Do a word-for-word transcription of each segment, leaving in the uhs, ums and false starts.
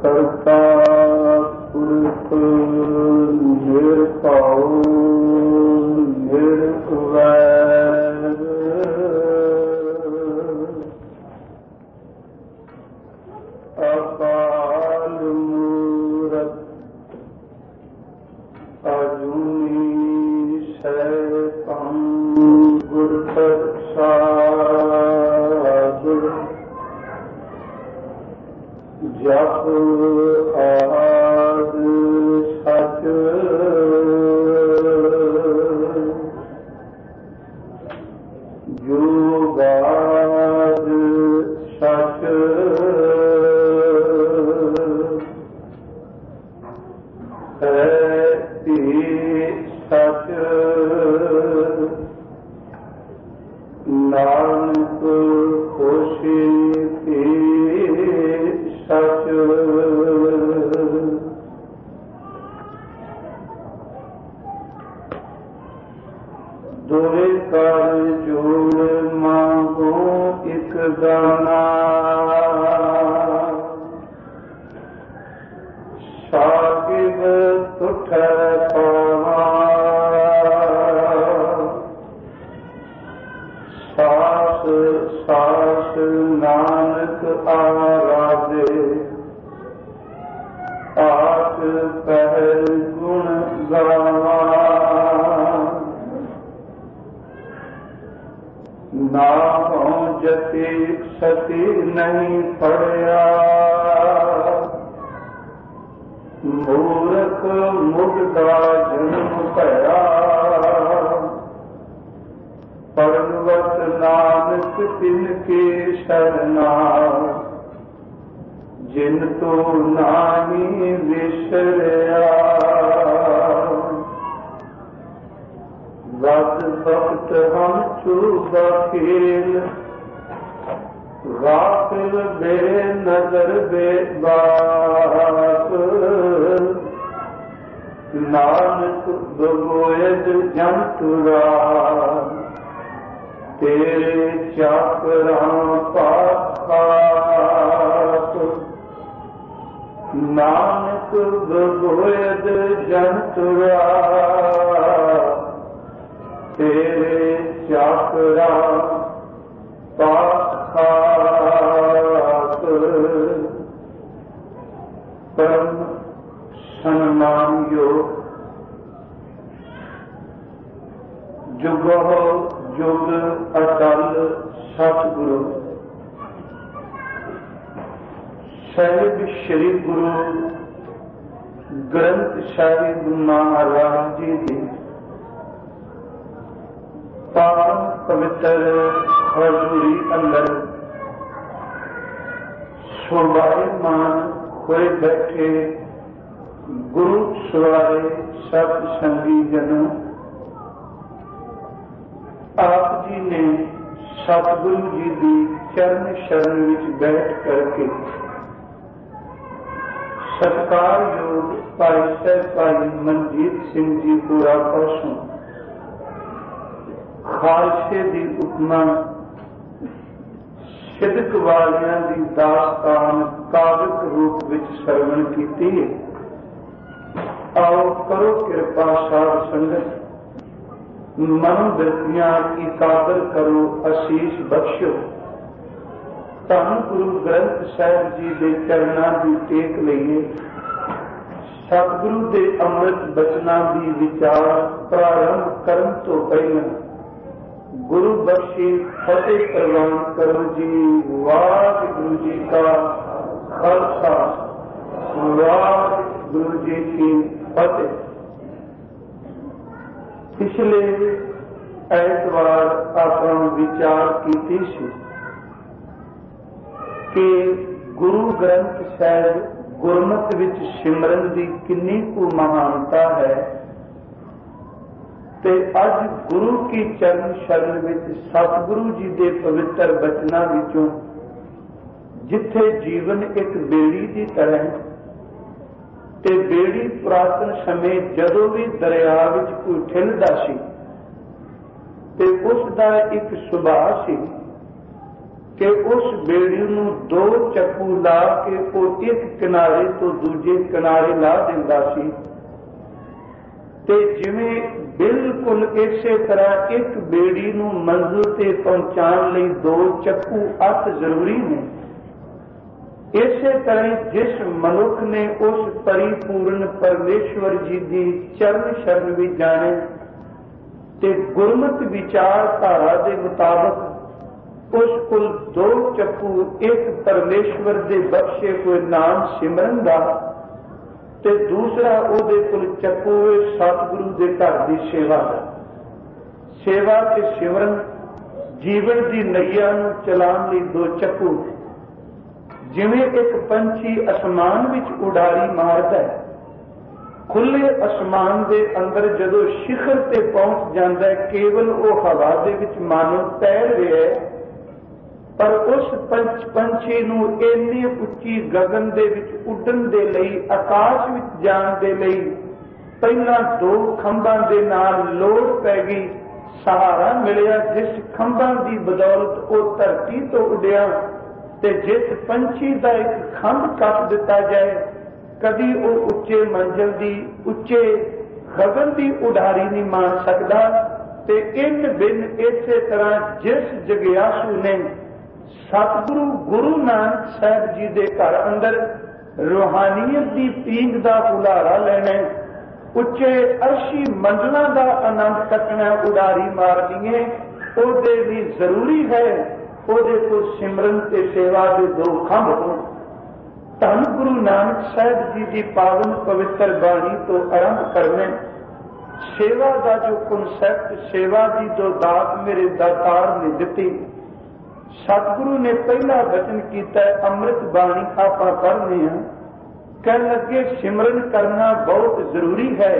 ਕਰਤਾ ਪੁਰਖ ਨਿਰਭਉ ਨਿਰਵੈਰ ਅਕਾਲ ਮੂਰਤ ਅਜੂਨੀ ਸੈਭੰ ਗੁਰ ਪ੍ਰਸਾਦਿ ਜਪ ਆਦਿ ਸਚ ਜੁਗਾਦ ਸਚ ਹੈ ਭੀ ਸਚ ਨਾਨਕ ਹੋਸੀ ਭੀ ਸਚ ਦੋਵੇਂ ਕਰ ਜੋੜ ਮੰਗੋ ਇੱਕ ਦਾਨਾ ਸਾਕਿਬ ਤੁਠੈ ਪਾਵਾ ਸਾਸ ਸਾਸ ਨਾਨਕ ਆਰਾਧੇ ਆਸ ਪਹਿਲ ਗੁਣ ਗਾਵਾ ਨਾਮੋਂ ਜਤੀ ਸਤੀ ਨਹੀਂ ਪੜਿਆ ਮੂਰਖ ਮੁਗਦਾ ਜਨਮ ਭਇਆ ਪਰਵਤ ਨਾਨਕ ਤਿਨ ਕੇ ਸ਼ਰਨਾ ਜਿਨ ਤੋ ਨਾਹੀ ਵਿਸਰਿਆ ਵਦ ਵਕਤ ਹਮ ਚੂਬਾ ਖੇਲ ਗਾਫਿਲ ਬੇ ਨਜ਼ਰ ਬੇਬਾਕ ਨਾਨਕ ਬਗੋਇਦ ਜੰਤੁਰਾ ਤੇਰੇ ਚਾਕਰਾਂ ਪਾਖਾਕ ਨਾਨਕ ਬਗੋਇਦ ਜੰਤੁਰਾ ਤੇਰੇ ਚਾਕਰਾਂ ਪਾਖਾਕ ਪਰਮ ਸਨਮਾਨਯੋਗ ਜੁਗੋ ਜੁਗ ਅਟਲ ਸਤਿਗੁਰੂ ਸਾਹਿਬ ਸ੍ਰੀ ਗੁਰੂ ਗ੍ਰੰਥ ਸਾਹਿਬ ਮਹਾਰਾਜ ਜੀ ਦੀ ਪਾਵਨ ਪਵਿੱਤਰ ਹਜ਼ੂਰੀ ਅੰਦਰ ਸੋਭਾਇਮਾਨ ਹੋਏ ਬੈਠੇ ਗੁਰੂ ਸਵਾਰੇ ਸਤ ਸੰਗੀ ਜਨੋਂ, ਆਪ ਜੀ ਨੇ ਸਤਿਗੁਰੂ ਜੀ ਦੀ ਚਰਨ ਸ਼ਰਨ ਵਿੱਚ ਬੈਠ ਕਰਕੇ ਸਤਿਕਾਰਯੋਗ ਭਾਈ ਸਾਹਿਬ ਭਾਈ ਮਨਜੀਤ ਸਿੰਘ ਜੀ ਪੂਰਾ ਪਾਸੋਂ ਖਾਲਸੇ ਦੀ ਉਪਮਾ ਸਿਦਕ ਵਾਲਿਆਂ ਦੀ ਦਾਸਤਾਨ ਕਾਵਿਕ ਰੂਪ ਵਿੱਚ ਸਰਵਣ ਕੀਤੀ ਹੈ। ਆਓ ਕਰੋ ਕਿਰਪਾ ਸਾਧ ਸੰਗਤ, ਮਨ ਬਿਰਤੀਆਂ ਇਕਾਗਰ ਕਰੋ, ਅਸੀਸ ਬਖਸ਼ੋ। ਧੰਨ ਗੁਰੂ ਗ੍ਰੰਥ ਸਾਹਿਬ ਜੀ ਦੇ ਚਰਨਾਂ ਦੀ ਟੇਕ ਲਈਏ। ਸਤਿਗੁਰੂ ਦੇ ਅੰਮ੍ਰਿਤ ਬਚਨਾਂ ਦੀ ਵਿਚਾਰ ਪ੍ਰਾਰੰਭ ਕਰਨ ਤੋਂ ਪਹਿਲਾਂ ਗੁਰੂ ਬਖਸ਼ੀ ਫਤਿਹ ਪ੍ਰਵਾਨ ਕਰੋ ਜੀ। ਵਾਹਿਗੁਰੂ ਜੀ ਕਾ ਖਾਲਸਾ, ਵਾਹਿਗੁਰੂ ਜੀ ਕੀ ਫਤਿਹ। ਪਿਛਲੇ ਐਤਵਾਰ ਆਪਾਂ ਵਿਚਾਰ ਕੀਤੀ ਸੀ ਕਿ ਗੁਰੂ ਗ੍ਰੰਥ ਸਾਹਿਬ ਗੁਰਮਤਿ ਵਿੱਚ ਸਿਮਰਨ ਦੀ ਕਿੰਨੀ ਕੁ ਮਹਾਨਤਾ ਹੈ, ਤੇ ਅੱਜ ਗੁਰੂ ਕੀ ਚਰਨ ਸ਼ਰਨ ਵਿੱਚ ਸਤਿਗੁਰੂ ਜੀ ਦੇ ਪਵਿੱਤਰ ਬਚਨਾਂ ਵਿੱਚੋਂ ਜਿੱਥੇ ਜੀਵਨ ਇੱਕ ਬੇੜੀ ਦੀ ਤਰ੍ਹਾਂ, ਤੇ ਬੇੜੀ ਪੁਰਾਤਨ ਸਮੇਂ ਜਦੋਂ ਵੀ ਦਰਿਆ ਵਿੱਚ ਕੋਈ ਠਿਲਦਾ ਸੀ ਤੇ ਉਸ ਦਾ ਇੱਕ ਸੁਭਾਅ ਸੀ कि उस बेड़ी नूं दो चप्पू ला के वो एक किनारे तो दूजे किनारे ला दिंदा सी। ते जिवें बिल्कुल इसे तरह एक बेड़ी नूं मंजिल ते पहुंचाने लई दो चप्पू अत जरूरी ने, इसे तरह जिस मनुख ने उस परिपूर्ण परमेश्वर जी की चरण शरण भी जाने ते गुरमत विचारधारा के मुताबिक उस कुल दो चप्पू, एक परमेश्वर के बख्शे कोई नाम सिमरन का ते दूसरा उहदे कुल चप्पू सतगुरु के घर की सेवा का। सेवा ते सिमरन जीवन की नैया नूं चलाउण लई दो चप्पू। जिवें एक पंछी आसमान विच उडारी मारदा है, खुले आसमान के अंदर जदों शिखर ते पहुंच जाता है, केवल वो हवा दे विच मानो तैर रहा है, पर उस पंच पंछी नूं इन्नी उच्ची गगन दे विच उड्डण दे लई, आकाश विच जाण दे लई पहला दो खंभां दे नाल लोड़ पै गई, सहारा मिलिया जिस खंभां की बदौलत वो धरती तो उड्या। ते जिस पंछी का एक खंभ कट दिता जाए, कभी वो उच्चे मंजिल की, उच्चे गगन की उडारी नहीं मान सकता। ते इन बिन इसे तरह जिस जगियासू ने सतगुरु गुरु नानक साहब जी के घर अंदर रूहानीयत की पींग का हुलारा लेना, उच्चे अर्शी मंडलों का आनंद कटना, उडारी मारनी है, उसदे भी जरूरी है ਉਹਦੇ ਕੋਲ सिमरन ते सेवा के दो खंभ होण। धन गुरु नानक साहब जी की पावन पवित्र बाणी तो आरंभ करने सेवा का जो कॉन्सैप्ट, सेवा की जो दात मेरे दातार ने दी। सतगुरु ने पहला वचन किया, अमृत बाणी आप पढ़ने हैं, कह लगे सिमरन करना बहुत जरूरी है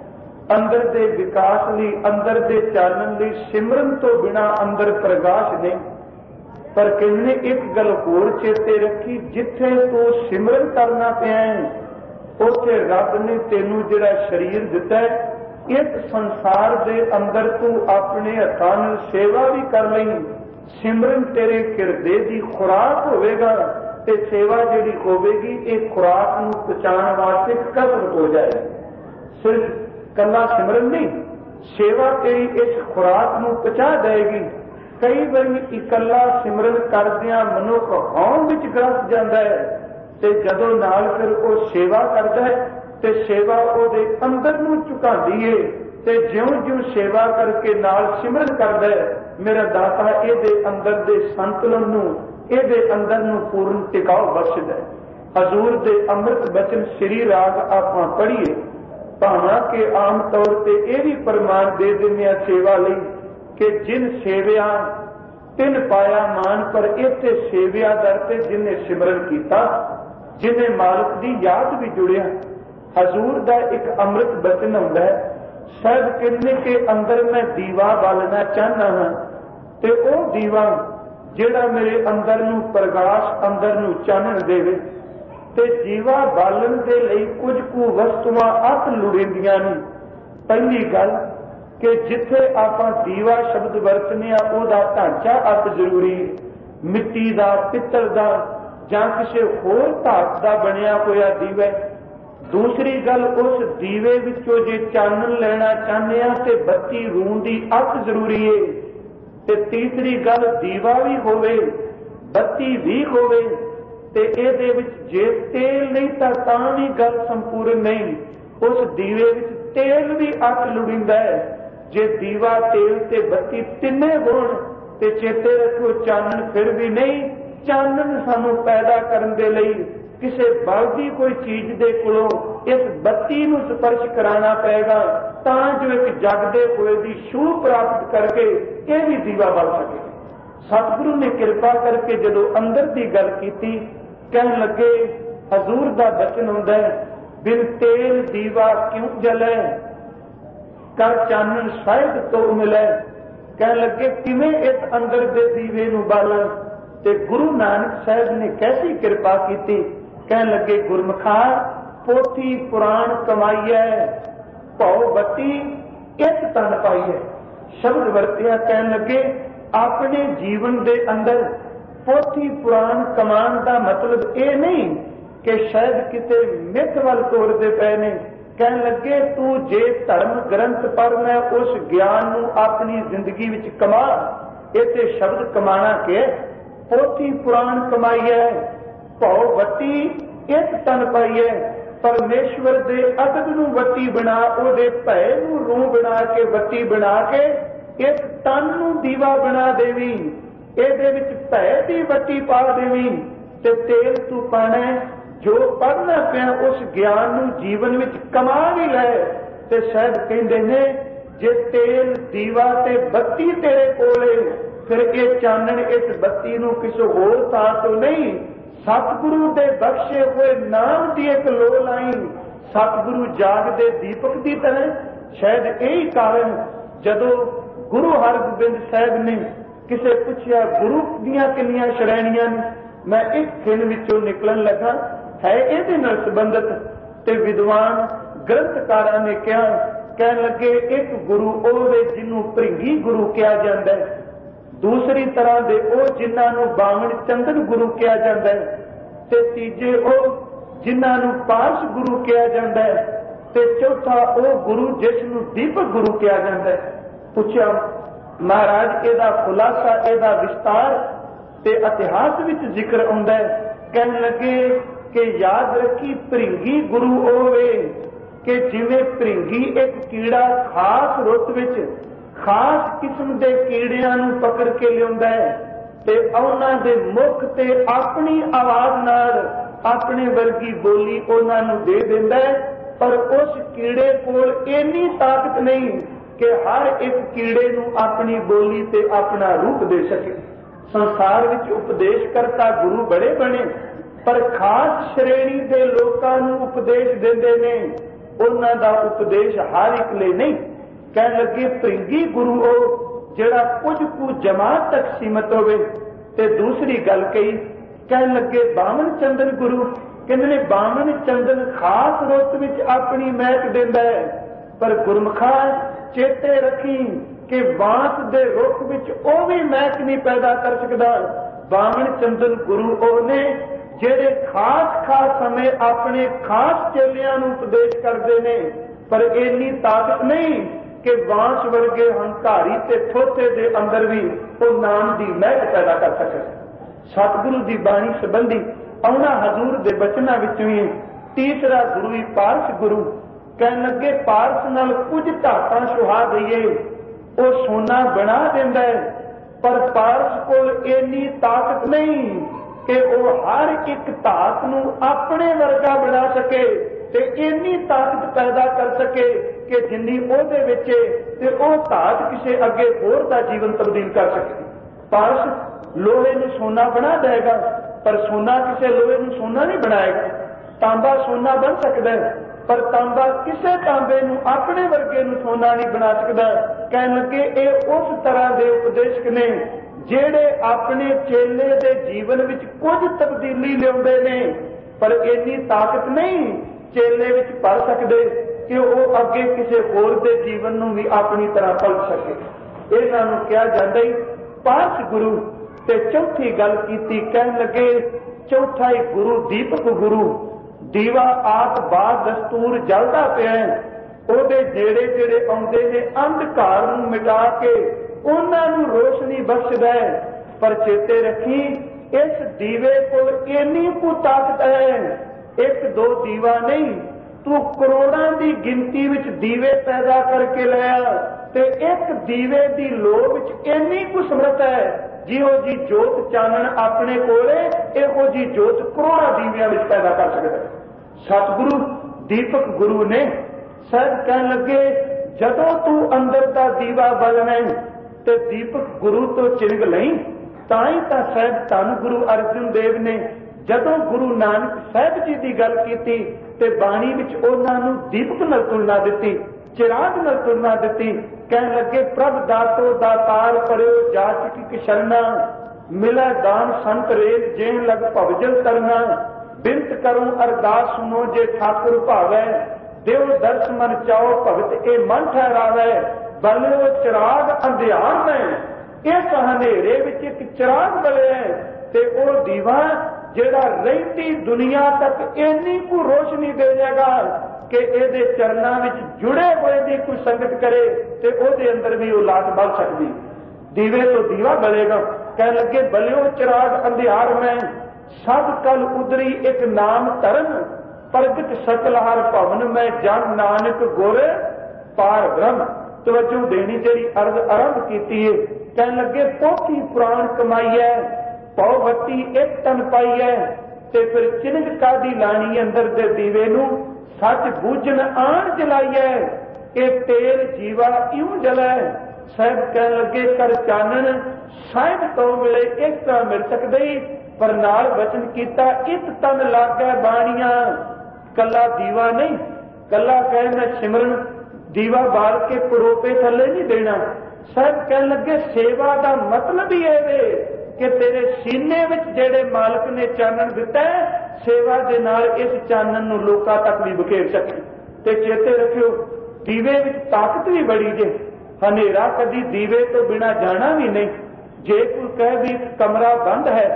अंदर दे विकास लई, अंदर दे चालन लई। सिमरन तो बिना अंदर प्रकाश नहीं। पर कहने एक गल होर चेते रखी, जिथे तू सिमरन करना पिया है उथे रब ने तेनू जिहड़ा शरीर दिता है, इस संसार दे अंदर तू अपने हत्थां नाल सेवा भी कर लई, सिमरन तेरे किरदे दी खुराक होवेगा ते सेवा जिहड़ी होवेगी एक खुराक नू पचाण वास्ते कसरत हो जाए। सिर्फ कला सिमरन नहीं, सेवा तेरी इस खुराक नू पचा देगी। कई बार इकला सिमरन करदियां मनुख हौं विच ग्रस जाता है, ते जदों नाल फिर वो सेवा करता है ते सेवा उहदे अंदर नूं झुकांदी है, ते ज्यों ज्यों सेवा करके नाल सिमरन करदा है, मेरा दाता इहदे अंदर दे संतुलन नूं, इहदे अंदर नूं पूर्ण टिकाव बख्शदा है। हजूर दे अमृत बचन श्री राग आपां पढ़ीए, भावां के आम तौर ते यह भी प्रमाण दे दिंदे सेवा लई कि जिन सेविया तिन पाया मान, पर इत्थे सेविया दर ते जिन्हें सिमरन किया, जिन्हें मालिक की याद भी जुड़िया। हजूर का एक अमृत बचन होंदा है, साहब कहने के अंदर मैं दीवा बालना चाहना हाँ, ते ओ दीवा जिहड़ा मेरे अंदर नूं प्रकाश, अंदर नूं चानण देवे। ते दीवा बालन दे लई कुछ कु वस्तुआं अत लुड़िंदियां ने। पहली गल कि जिथे आप दीवा शब्द वरतने उहदा ढांचा अत जरूरी, मिट्टी का, पित्तल का जां किसी होर धात का बनिया होया दीवा। दूसरी गल, उस दीवे विचों जे चानन लेना चाहते हैं तो बत्ती रूण की अत जरूरी है। ते तीसरी गल, दीवा भी होवे, बत्ती भी होवे, ते इहदे विच जे तेल नहीं तां भी गल संपूर्ण नहीं। उस दीवे विच तेल भी अत लुड़िंदा है। जे दीवा, तेल ते बत्ती तिन्ने होण ते चेते रखो चानन फिर भी नहीं। चानन सानू पैदा करन दे लई किसी बलदी कोई चीज दे कोलों इस बत्ती नूं स्पर्श कराना पएगा, तां जो एक जगदे होए दी छूह प्राप्त करके यह भी दीवा बन सके। सतगुरु ने कृपा करके जदों अंदर की गल कीती, कहन लगे हजूर दा बचन हुंदा है, बिन तेल दीवा क्यों जले, कर चानन शायद तो मिले। कह लगे किवें इस अंदर दे दीवे नूं बालन, ते गुरु नानक साहब ने कैसी कृपा की। कह लगे गुरमुखा पोथी पुराण कमाईए, भौ बत्ती इस तन पाईए। शब्द वरतिया, कह लगे अपने जीवन दे अंदर पोथी पुराण कमान का मतलब ये नहीं कि शायद किसी मिथ वाल तोड़ते पे ने। कहन लगे तू जे धर्म ग्रंथ पढ़ना उस ज्ञान नू अपनी जिंदगी विच कमा। ये शब्द कमाना के पोथी पुराण कमाई है, भौ वटी एक तन पाई है। परमेश्वर दे अदद नू वटी बना, ओदे भय नू रूह बना के वटी बना के एक तन नू दीवा बना देवी। ਇਹਦੇ ਵਿੱਚ ਭੈ ਦੀ ਵੱਟੀ ਪਾ ਦੇਵੀਂ ਤੇ ਤੇਲ ਤੂੰ ਪਾਣਾ। ਜੋ ਪੜ੍ਹਨਾ ਪਿਆ ਉਸ ਗਿਆਨ ਨੂੰ ਜੀਵਨ ਵਿੱਚ ਕਮਾ ਵੀ ਲੈ। ਤੇ ਸ਼ਾਇਦ ਕਹਿੰਦੇ ਨੇ ਜੇ ਤੇਲ ਦੀਵਾ ਤੇ ਬੱਤੀ ਤੇਰੇ ਕੋਲੇ, ਫਿਰ ਇਹ ਚਾਨਣ ਇਸ ਬੱਤੀ ਨੂੰ ਕਿਸੇ ਹੋਰ ਥਾਂ ਤੋਂ ਨਹੀਂ, ਸਤਿਗੁਰੂ ਦੇ ਬਖਸ਼ੇ ਹੋਏ ਨਾਮ ਦੀ ਇੱਕ ਲੋ ਲਾਈ, ਸਤਿਗੁਰੂ ਜਾਗਦੇ ਦੀਪਕ ਦੀ ਤਰ੍ਹਾਂ। ਸ਼ਾਇਦ ਇਹੀ ਕਾਰਨ ਜਦੋਂ ਗੁਰੂ ਹਰਗੋਬਿੰਦ ਸਾਹਿਬ ਨੇ ਕਿਸੇ ਪੁੱਛਿਆ ਗੁਰੂ ਦੀਆਂ ਕਿੰਨੀਆਂ ਸ਼੍ਰੇਣੀਆਂ ਨੇ, ਮੈਂ ਇੱਕ ਖਿਣ ਵਿੱਚੋਂ ਨਿਕਲਣ ਲੱਗਾ ਹੈ ਇਹਦੇ ਨਾਲ ਸੰਬੰਧਿਤ। ਤੇ ਵਿਦਵਾਨ ਗ੍ਰੰਥਕਾਰਾਂ ਨੇ ਕਿਹਾ, ਕਹਿਣ ਲੱਗੇ ਇੱਕ ਗੁਰੂ ਉਹ ਵੇ ਜਿਹਨੂੰ ਭ੍ਰਿੰਗੀ ਗੁਰੂ ਕਿਹਾ ਜਾਂਦਾ ਹੈ, ਦੂਸਰੀ ਤਰ੍ਹਾਂ ਦੇ ਉਹ ਜਿਨ੍ਹਾਂ ਨੂੰ ਬਾਵਨ ਚੰਦਨ ਗੁਰੂ ਕਿਹਾ ਜਾਂਦਾ ਹੈ, ਤੇ ਤੀਜੇ ਉਹ ਜਿਨ੍ਹਾਂ ਨੂੰ ਪਾਰਸ ਗੁਰੂ ਕਿਹਾ ਜਾਂਦਾ ਹੈ, ਤੇ ਚੌਥਾ ਉਹ ਗੁਰੂ ਜਿਸ ਨੂੰ ਦੀਪਕ ਗੁਰੂ ਕਿਹਾ ਜਾਂਦਾ ਹੈ। ਪੁੱਛਿਆ महाराज ਇਹਦਾ ਖੁਲਾਸਾ, ਇਹਦਾ ਵਿਸਤਾਰ ਤੇ ਇਤਿਹਾਸ ਵਿੱਚ ਜ਼ਿਕਰ ਆਉਂਦਾ ਹੈ। ਕਹਿਣ ਲੱਗੇ ਕਿ ਯਾਦ ਰੱਖੀ ਭ੍ਰਿੰਗੀ ਗੁਰੂ ਹੋਵੇ ਕਿ ਜਿਵੇਂ ਭ੍ਰਿੰਗੀ ਇੱਕ ਕੀੜਾ ਖਾਸ ਰੁੱਤ ਵਿੱਚ ਖਾਸ ਕਿਸਮ ਦੇ ਕੀੜਿਆਂ ਨੂੰ ਪਕੜ ਕੇ ਲਿਆਉਂਦਾ ਹੈ ਤੇ ਉਹਨਾਂ ਦੇ ਮੁਖ ਤੇ ਆਪਣੀ ਆਵਾਜ਼ ਨਾਲ ਆਪਣੇ ਵਰਗੀ ਬੋਲੀ ਉਹਨਾਂ ਨੂੰ ਦੇ ਦਿੰਦਾ ਹੈ। ਪਰ ਉਸ ਕੀੜੇ ਕੋਲ ਇੰਨੀ ਤਾਕਤ ਨਹੀਂ कि हर एक कीड़े नू अपनी बोली ते अपना रूप दे सके। संसार विच उपदेश करता गुरु बड़े बने, पर खास श्रेणी दे लोकां नू उपदेश देंदे ने, उन्हां दा उपदेश हर एक ले नहीं। कहन लगे भृंगी गुरु ओ जिहड़ा कुछ कु जमात तक सीमित होवे। ते दूसरी गल कही, कहन लगे बामन चंदन गुरु, कहंदे ने बामन चंदन खास रुत विच अपनी महक देंदा है। पर गुरमुखा चेते रखी कि बांस दे रुख विच ਉਹ भी महक नहीं पैदा कर सकता। बामन चंदन गुरु ਉਹ ने ਜਿਹੜੇ खास खास समय अपने खास चेलियां ਨੂੰ उपदेश करते ने, पर इन्नी ताकत नहीं कि बांस वर्गे हंकारी ते थोथे दे अंदर भी वो नाम की महक पैदा कर सके। सतगुरु की बाणी संबंधी आउणा हजूर दे बचना विचों ही तीसरा गुरु ही पारस गुरु। कहन लगे पारस नाल कुछ धातां सुहा दईए वो सोना बना देंदा है, पर पारस कोल इन्नी ताकत नहीं कि वो हर एक धात नूं अपने वर्गा बना सके ते इन्नी ताकत पैदा कर सके कि जिन्नी ओहदे विच ते वो धात किसी अगे होर दा जीवन तब्दील कर सके। पारस लोहे नूं सोना बना देगा, पर सोना किसी लोहे नूं सोना नहीं बनाएगा। तांबा सोना बन सकता है, पर तांबा किसी तांबे नूं अपने वर्गे नूं सोना नहीं बना सकता। कहन लगे ये उस तरह के उपदेशक ने जेड़े अपने चेले दे जीवन विच कुछ तब्दीली लियाउंदे ने, पर इन्नी ताकत नहीं चेले विच भर सकते कि वो अगे किसी होर दे जीवन नूं भी अपनी तरह पलट सके। इन्हां नूं कहा जांदा ही पारस गुरु। ते चौथी गल कीती, कहन लगे चौथा ही गुरु दीपक गुरु। दीवा आप बाद दस्तूर जलदा पिया है, ਉਹਦੇ ਜਿਹੜੇ ਜਿਹੜੇ ਆਉਂਦੇ ਨੇ ਅੰਧਕਾਰ ਨੂੰ ਮਿਟਾ ਕੇ ਉਹਨਾਂ ਨੂੰ ਰੋਸ਼ਨੀ ਬਖਸ਼ਦਾ ਹੈ। ਪਰ ਚੇਤੇ ਰੱਖੀ ਇਸ ਦੀਵੇ ਕੋਲ ਇੰਨੀ ਕੁ ਤਾਕਤ ਹੈ, ਇੱਕ ਦੋ ਦੀਵਾ ਨਹੀਂ, ਤੂੰ ਕਰੋੜਾਂ ਦੀ ਗਿਣਤੀ ਵਿੱਚ ਦੀਵੇ ਪੈਦਾ ਕਰਕੇ ਲਿਆ ਤੇ ਇੱਕ ਦੀਵੇ ਦੀ ਲੋਹ ਵਿੱਚ ਇੰਨੀ ਕੁ ਸਮਰੱਥ ਹੈ, ਜਿਹੋ ਜੀ ਜੋਤ ਚਾਨਣ ਆਪਣੇ ਕੋਲੇ ਇਹੋ ਜੀ ਜੋਤ ਕਰੋੜਾਂ ਦੀਵਿਆਂ ਵਿੱਚ ਪੈਦਾ ਕਰ ਸਕਦਾ ਹੈ। ਸਤਿਗੁਰੂ ਦੀਪਕ ਗੁਰੂ ਨੇ सर कह लगे जदों तू अंदर का दीवा बलना तो दीपक गुरु तो चिरग नहीं। ताई तो साहब धन गुरु अर्जन देव ने जदों गुरु नानक साहब जी की गल की तो बाणी विच उन्होंने दीपक नाल तुलना दी, चिराग नाल तुलना दी। कह लगे प्रभ दातो दातार करो जाच की शरणा, मिला दान संत रेल जे लग भवजल करना, बिनत करूं अरदास सुनो जे ठाकुर भावै, देव दर्श मन चाओ भगत ए मन ठहरावे, बलियो चिराग अंधियार में इस हनेरे विच एक चिराग बलिया ਤੇ ਉਹ ਦੀਵਾ ਜਿਹੜਾ ਰਹਿੰਦੀ ਦੁਨੀਆ ਤੱਕ ਇੰਨੀ ਕੁ ਰੋਸ਼ਨੀ ਦੇ ਜਾਏਗਾ ਕਿ ਇਹਦੇ ਚਰਨਾਂ ਵਿੱਚ ਜੁੜੇ ਹੋਏ ਦੀ ਕੋਈ ਸੰਗਤ ਕਰੇ ਤੇ ਉਹਦੇ ਅੰਦਰ ਵੀ ਉਹ ਲਾਟ ਬਲ ਸਕਦੀ। ਦੀਵੇ ਤੋਂ ਦੀਵਾ ਬਲੇਗਾ। ਕਹਿ ਲੱਗੇ ਬਲਿਓ ਚਿਰਾਗ ਅੰਧਿਆਰ ਮੈਂ ਸਭ ਕਲ ਉਦਰੀ ਇੱਕ ਨਾਮ ਧਰਨ ਪ੍ਰਗਟ ਸਕਲ ਹਰ ਭਵਨ ਮੈਂ ਜਨ ਨਾਨਕ ਗੁਰ ਪਾਰ ਬ੍ਰਹਮ। ਤਵੱਜੋ ਦੇਣੀ ਜਿਹੜੀ ਅਰਜ਼ ਆਰੰਭ ਕੀਤੀ ਹੈ। ਕਹਿਣ ਲੱਗੇ ਪੋਥੀ ਪੁਰਾਣ ਕਮਾਈ ਹੈ ਪਉ ਵੱਟੀ ਇੱਕ ਤਨ ਪਾਈ ਹੈ ਤੇ ਫਿਰ ਚਿਨਕ ਕਾਦੀ ਲਾਣੀ ਅੰਦਰ ਦੇ ਦੀਵੇ ਨੂੰ ਸੱਚ ਬੂਝਣ ਆਣ ਜਲਾਈਐ ਇਹ ਤੇਲ ਜੀਵਾ ਇਉਂ ਜਲੈ। ਸਾਹਿਬ ਕਹਿਣ ਲੱਗੇ ਕਰ ਚਾਨਣ ਸਾਹਿਬ ਤੋਂ ਮਿਲੇ ਇਸ ਤਰ੍ਹਾਂ ਮਿਲ ਸਕਦੇ ਪਰ ਨਾਲ ਬਚਨ ਕੀਤਾ ਇੱਕ ਤਨ ਲਾਗੈ ਬਾਣੀਆਂ। ਕੱਲਾ ਦੀਵਾ ਨਹੀਂ, ਕੱਲਾ ਕਹਿ ਮੈਂ ਸਿਮਰਨ ਦੀਵਾ ਬਾਲ ਕੇ ਪੜੋਪੇ ਥੱਲੇ ਨਹੀਂ ਦੇਣਾ। ਸਾਹਿਬ ਕਹਿਣ ਲੱਗੇ ਸੇਵਾ ਦਾ ਮਤਲਬ ਹੀ ਇਹ ਵੇ ਕਿ ਤੇਰੇ ਸੀਨੇ ਵਿੱਚ ਜਿਹੜੇ ਮਾਲਕ ਨੇ ਚਾਨਣ ਦਿੱਤਾ ਸੇਵਾ ਦੇ ਨਾਲ ਇਸ ਚਾਨਣ ਨੂੰ ਲੋਕਾਂ ਤੱਕ ਵੀ ਬਖੇਰ ਸਕੇ। ਤੇ ਚੇਤੇ ਰੱਖਿਓ ਦੀਵੇ ਵਿੱਚ ਤਾਕਤ ਵੀ ਬੜੀ ਜੇ। ਹਨੇਰਾ ਕਦੀ ਦੀਵੇ ਤੋਂ ਬਿਨਾਂ ਜਾਣਾ ਵੀ ਨਹੀਂ। ਜੇ ਕੋਈ ਕਹੇ ਵੀ ਕਮਰਾ ਬੰਦ ਹੈ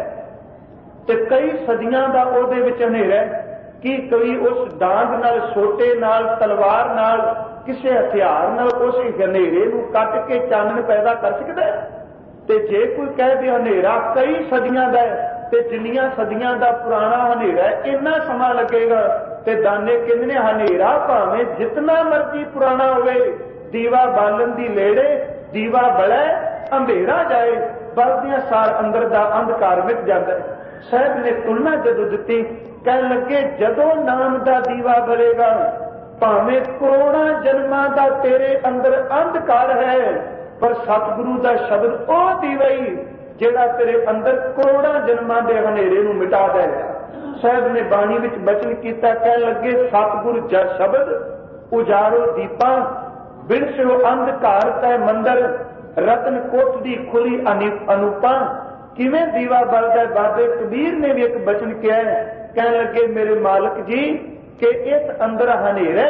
ਤੇ ਕਈ ਸਦੀਆਂ ਦਾ ਉਹਦੇ ਵਿੱਚ ਹਨੇਰਾ ਕੀ ਕੋਈ ਉਸ ਡਾਂਗ ਨਾਲ ਸੋਟੇ ਨਾਲ ਤਲਵਾਰ ਨਾਲ ਕਿਸੇ ਹਥਿਆਰ ਨਾਲ ਉਸ ਹਨੇਰੇ ਨੂੰ ਕੱਟ ਕੇ ਚਾਨਣ ਪੈਦਾ ਕਰ ਸਕਦਾ? ਤੇ ਜੇ ਕੋਈ ਕਹੇ ਵੀ ਹਨੇਰਾ ਕਈ ਸਦੀਆਂ ਦਾ ਤੇ ਜਿੰਨੀਆਂ ਸਦੀਆਂ ਦਾ ਪੁਰਾਣਾ ਹਨੇਰਾ ਇੰਨਾ ਸਮਾਂ ਲੱਗੇਗਾ ਤੇ ਦਾਨੇ ਕਹਿੰਦੇ ਨੇ ਹਨੇਰਾ ਭਾਵੇਂ ਜਿਤਨਾ ਮਰਜ਼ੀ ਪੁਰਾਣਾ ਹੋਵੇ ਦੀਵਾ ਬਾਲਣ ਦੀ ਲੇੜੇ ਦੀਵਾ ਬਲੇ ਅੰਧੇਰਾ ਜਾਏ ਬਲਦਿਆਂ ਸਾਰ ਅੰਦਰ ਦਾ ਅੰਧਕਾਰ ਮਿਟ ਜਾਂਦਾ। ਸਾਹਿਬ ਨੇ ਤੁਲਨਾ ਜਦੋਂ ਦਿੱਤੀ ਕਹਿਣ ਲੱਗੇ ਜਦੋਂ ਨਾਮ ਦਾ ਦੀਵਾ ਬਲੇਗਾ ਭਾਵੇਂ ਕਰੋੜਾਂ ਜਨਮਾਂ ਦਾ ਤੇਰੇ ਅੰਦਰ ਅੰਧਕਾਰ ਹੈ ਪਰ ਸਤਿਗੁਰੂ ਦਾ ਸ਼ਬਦ ਉਹ ਦੀਵਾ ਹੀ ਜਿਹੜਾ ਤੇਰੇ ਅੰਦਰ ਕਰੋੜਾਂ ਜਨਮਾਂ ਦੇ ਹਨੇਰੇ ਨੂੰ ਮਿਟਾ ਦੇਗਾ। ਸਾਹਿਬ ਨੇ ਬਾਣੀ ਵਿੱਚ ਬਚਨ ਕੀਤਾ ਕਹਿਣ ਲੱਗੇ ਸਤਿਗੁਰ ਜਦ ਸ਼ਬਦ ਉਜਾਰੋ ਦੀਪਾਂ ਬਿਨਸਿਓ ਅੰਧਕਾਰ ਤੈ ਮੰਦਰ ਰਤਨ ਕੋਟ ਦੀ ਖੁੱਲੀ ਅਨੂਪਾਂ। ਕਿਵੇਂ ਦੀਵਾ ਬਲਦਾ? ਬਾਬੇ ਕਬੀਰ ਨੇ ਵੀ ਇੱਕ ਬਚਨ ਕਿਹਾ ਕਹਿਣ ਲੱਗੇ ਮੇਰੇ ਮਾਲਕ ਜੀ ਕਿ ਇਸ ਅੰਦਰ ਹਨੇਰਾ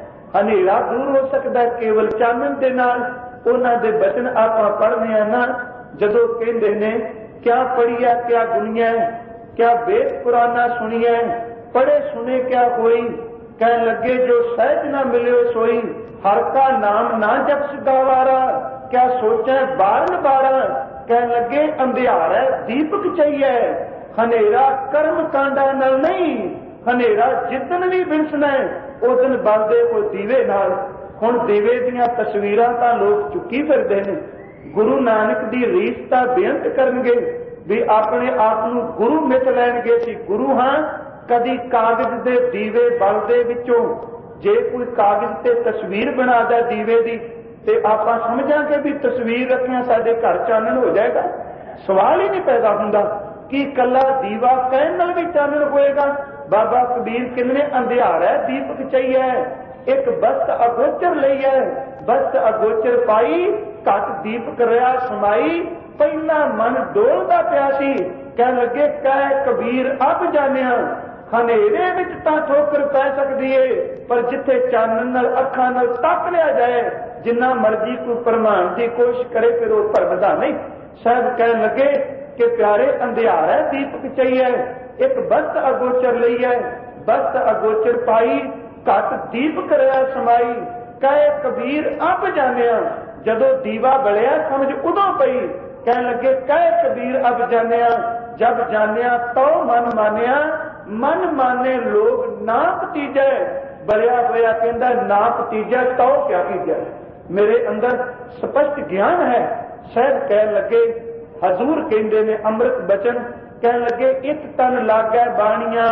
ਹਨੇਰਾ ਦੂਰ ਹੋ ਸਕਦਾ ਕੇਵਲ ਚਾਨਣ ਦੇ ਨਾਲ। ਉਹਨਾਂ ਦੇ ਬਚਨ ਆਪਾਂ ਪੜ੍ਹਦੇ ਆ ਨਾ ਜਦੋਂ ਕਹਿੰਦੇ ਨੇ ਕਿਆ ਪੜੀਆ ਕਿਆ ਦੁਨੀਆ ਕਿਆ ਵੇਦ ਪੁਰਾਣਾ ਸੁਣੀਐ ਪੜੇ ਸੁਨੇ ਕਿਆ ਹੋਈ। ਕਹਿਣ ਲੱਗੇ ਜੋ ਸਹਿਜ ਨਾ ਮਿਲਿਓ ਸੋਈ ਹਰ ਕਾ ਨਾਮ ਨਾ ਜਪਸ ਗਾਵਾਰਾ ਕਿਆ ਸੋਚੈ ਬਾਰਨ ਬਾਰਾਂ। ਕਹਿਣ ਲੱਗੇ ਅੰਧਿਆਰਾ ਦੀਪਕ ਚਾਹੀਏ ਹਨੇਰਾ ਕਰਮ ਕਾਂਡਾਂ ਨਾਲ ਨਹੀਂ। ਹਨੇਰਾ ਜਿੱਦਣ ਵੀ ਬਿਨਸਣਾ ਉਸ ਦਿਨ ਬਲਦੇ ਕੋਈ ਦੀਵੇ ਨਾਲ। ਹੁਣ ਦੀਵੇ ਦੀਆਂ ਤਸਵੀਰਾਂ ਤਾਂ ਲੋਕ ਚੁੱਕੀ ਫਿਰਦੇ ਨੇ। ਗੁਰੂ ਨਾਨਕ ਦੀ ਰੀਸ ਤਾਂ ਬੇਅੰਤ ਕਰਨਗੇ ਵੀ ਆਪਣੇ ਆਪ ਨੂੰ ਗੁਰੂ ਮਿਥ ਲੈਣਗੇ ਸੀ ਗੁਰੂ ਹਾਂ। ਕਦੀ ਕਾਗਜ਼ ਦੇ ਦੀਵੇ ਬਲਦੇ ਵਿੱਚੋਂ ਜੇ ਕੋਈ ਕਾਗਜ਼ ਤੇ ਤਸਵੀਰ ਬਣਾਦਾ ਦੀਵੇ ਦੀ ਤੇ ਆਪਾਂ ਸਮਝਾਂਗੇ ਵੀ ਤਸਵੀਰ ਰੱਖਿਆ ਸਾਡੇ ਘਰ ਚਾਨਣ ਹੋ ਜਾਏਗਾ। ਸਵਾਲ ਹੀ ਨਹੀਂ ਪੈਦਾ ਹੁੰਦਾ ਕਿ ਇਕੱਲਾ ਦੀਵਾ ਕਹਿਣ ਨਾਲ ਵੀ ਚਾਨਣ ਹੋਏਗਾ। ਬਾਬਾ ਕਬੀਰ ਕਹਿੰਦੇ ਅੰਧਿਆਰਾ ਦੀਪਕ ਚਾਹੀਏ ਇੱਕ ਬਸਤ ਅਗੋਚਰ ਲਈਐ ਬਸਤ ਅਗੋਚਰ ਪਾਈ ਘਟ ਦੀਪਕ ਰਿਆ ਸਮਾਈ ਪਹਿਲਾ ਮਨ ਡੋਲਦਾ ਪਿਆ ਸੀ। ਕਹਿਣ ਲੱਗੇ ਕਹਿ ਕਬੀਰ ਅਬ ਜਾਣਿਆ ਹਨੇਰੇ ਵਿੱਚ ਤਾਂ ਠੋਕਰ ਪੈ ਸਕਦੀ ਏ ਪਰ ਜਿੱਥੇ ਚਾਨਣ ਨਾਲ ਅੱਖਾਂ ਨਾਲ ਤੱਕ ਲਿਆ ਜਾਏ ਜਿੰਨਾ ਮਰਜ਼ੀ ਕੋਈ ਪ੍ਰਮਾਣ ਦੀ ਕੋਸ਼ਿਸ਼ ਕਰੇ ਫਿਰ ਉਹ ਭਰਮਦਾ ਨਹੀਂ। ਸਾਹਿਬ ਕਹਿਣ ਲੱਗੇ ਕਿ ਪਿਆਰੇ ਅੰਧਿਆਰਾ ਦੀਪਕ ਚਾਹੀਏ ਇੱਕ ਬਸਤ ਅਗੋਚਰ ਲਈਐ ਬਸਤ ਅਗੋਚਰ ਪਾਈ ਘਟ ਦੀਪਕ ਰਿਆ ਸਮਾਈ। ਕਹੇ ਕਬੀਰ ਅਬ ਜਾਣਿਆ ਜਦੋਂ ਦੀਵਾ ਬਲਿਆ ਸਮਝ ਉਦੋਂ ਪਈ। ਕਹਿਣ ਲੱਗੇ ਕਹੇ ਕਬੀਰ ਅਬ ਜਾਣਿਆ ਜਬ ਜਾਣਿਆ ਤੋ ਮਨ ਮਾਨਿਆ ਮਨ ਮਾਨੇ ਲੋਕ ਨਾ ਭਤੀਜੈ ਬਲਿਆ ਹੋਇਆ ਕਹਿੰਦਾ ਨਾ ਭਤੀਜਾ ਤੋ ਕਿਆ ਕੀਜੈ। ਮੇਰੇ ਅੰਦਰ ਸਪਸ਼ਟ ਗਿਆਨ ਹੈ। ਸਾਹਿਬ ਕਹਿਣ ਲੱਗੇ ਹਜ਼ੂਰ ਕਹਿੰਦੇ ਨੇ ਅੰਮ੍ਰਿਤ ਬਚਨ ਕਹਿਣ ਲੱਗੇ ਇੱਕ ਤਨ ਲਾਗੈ ਬਾਣੀਆਂ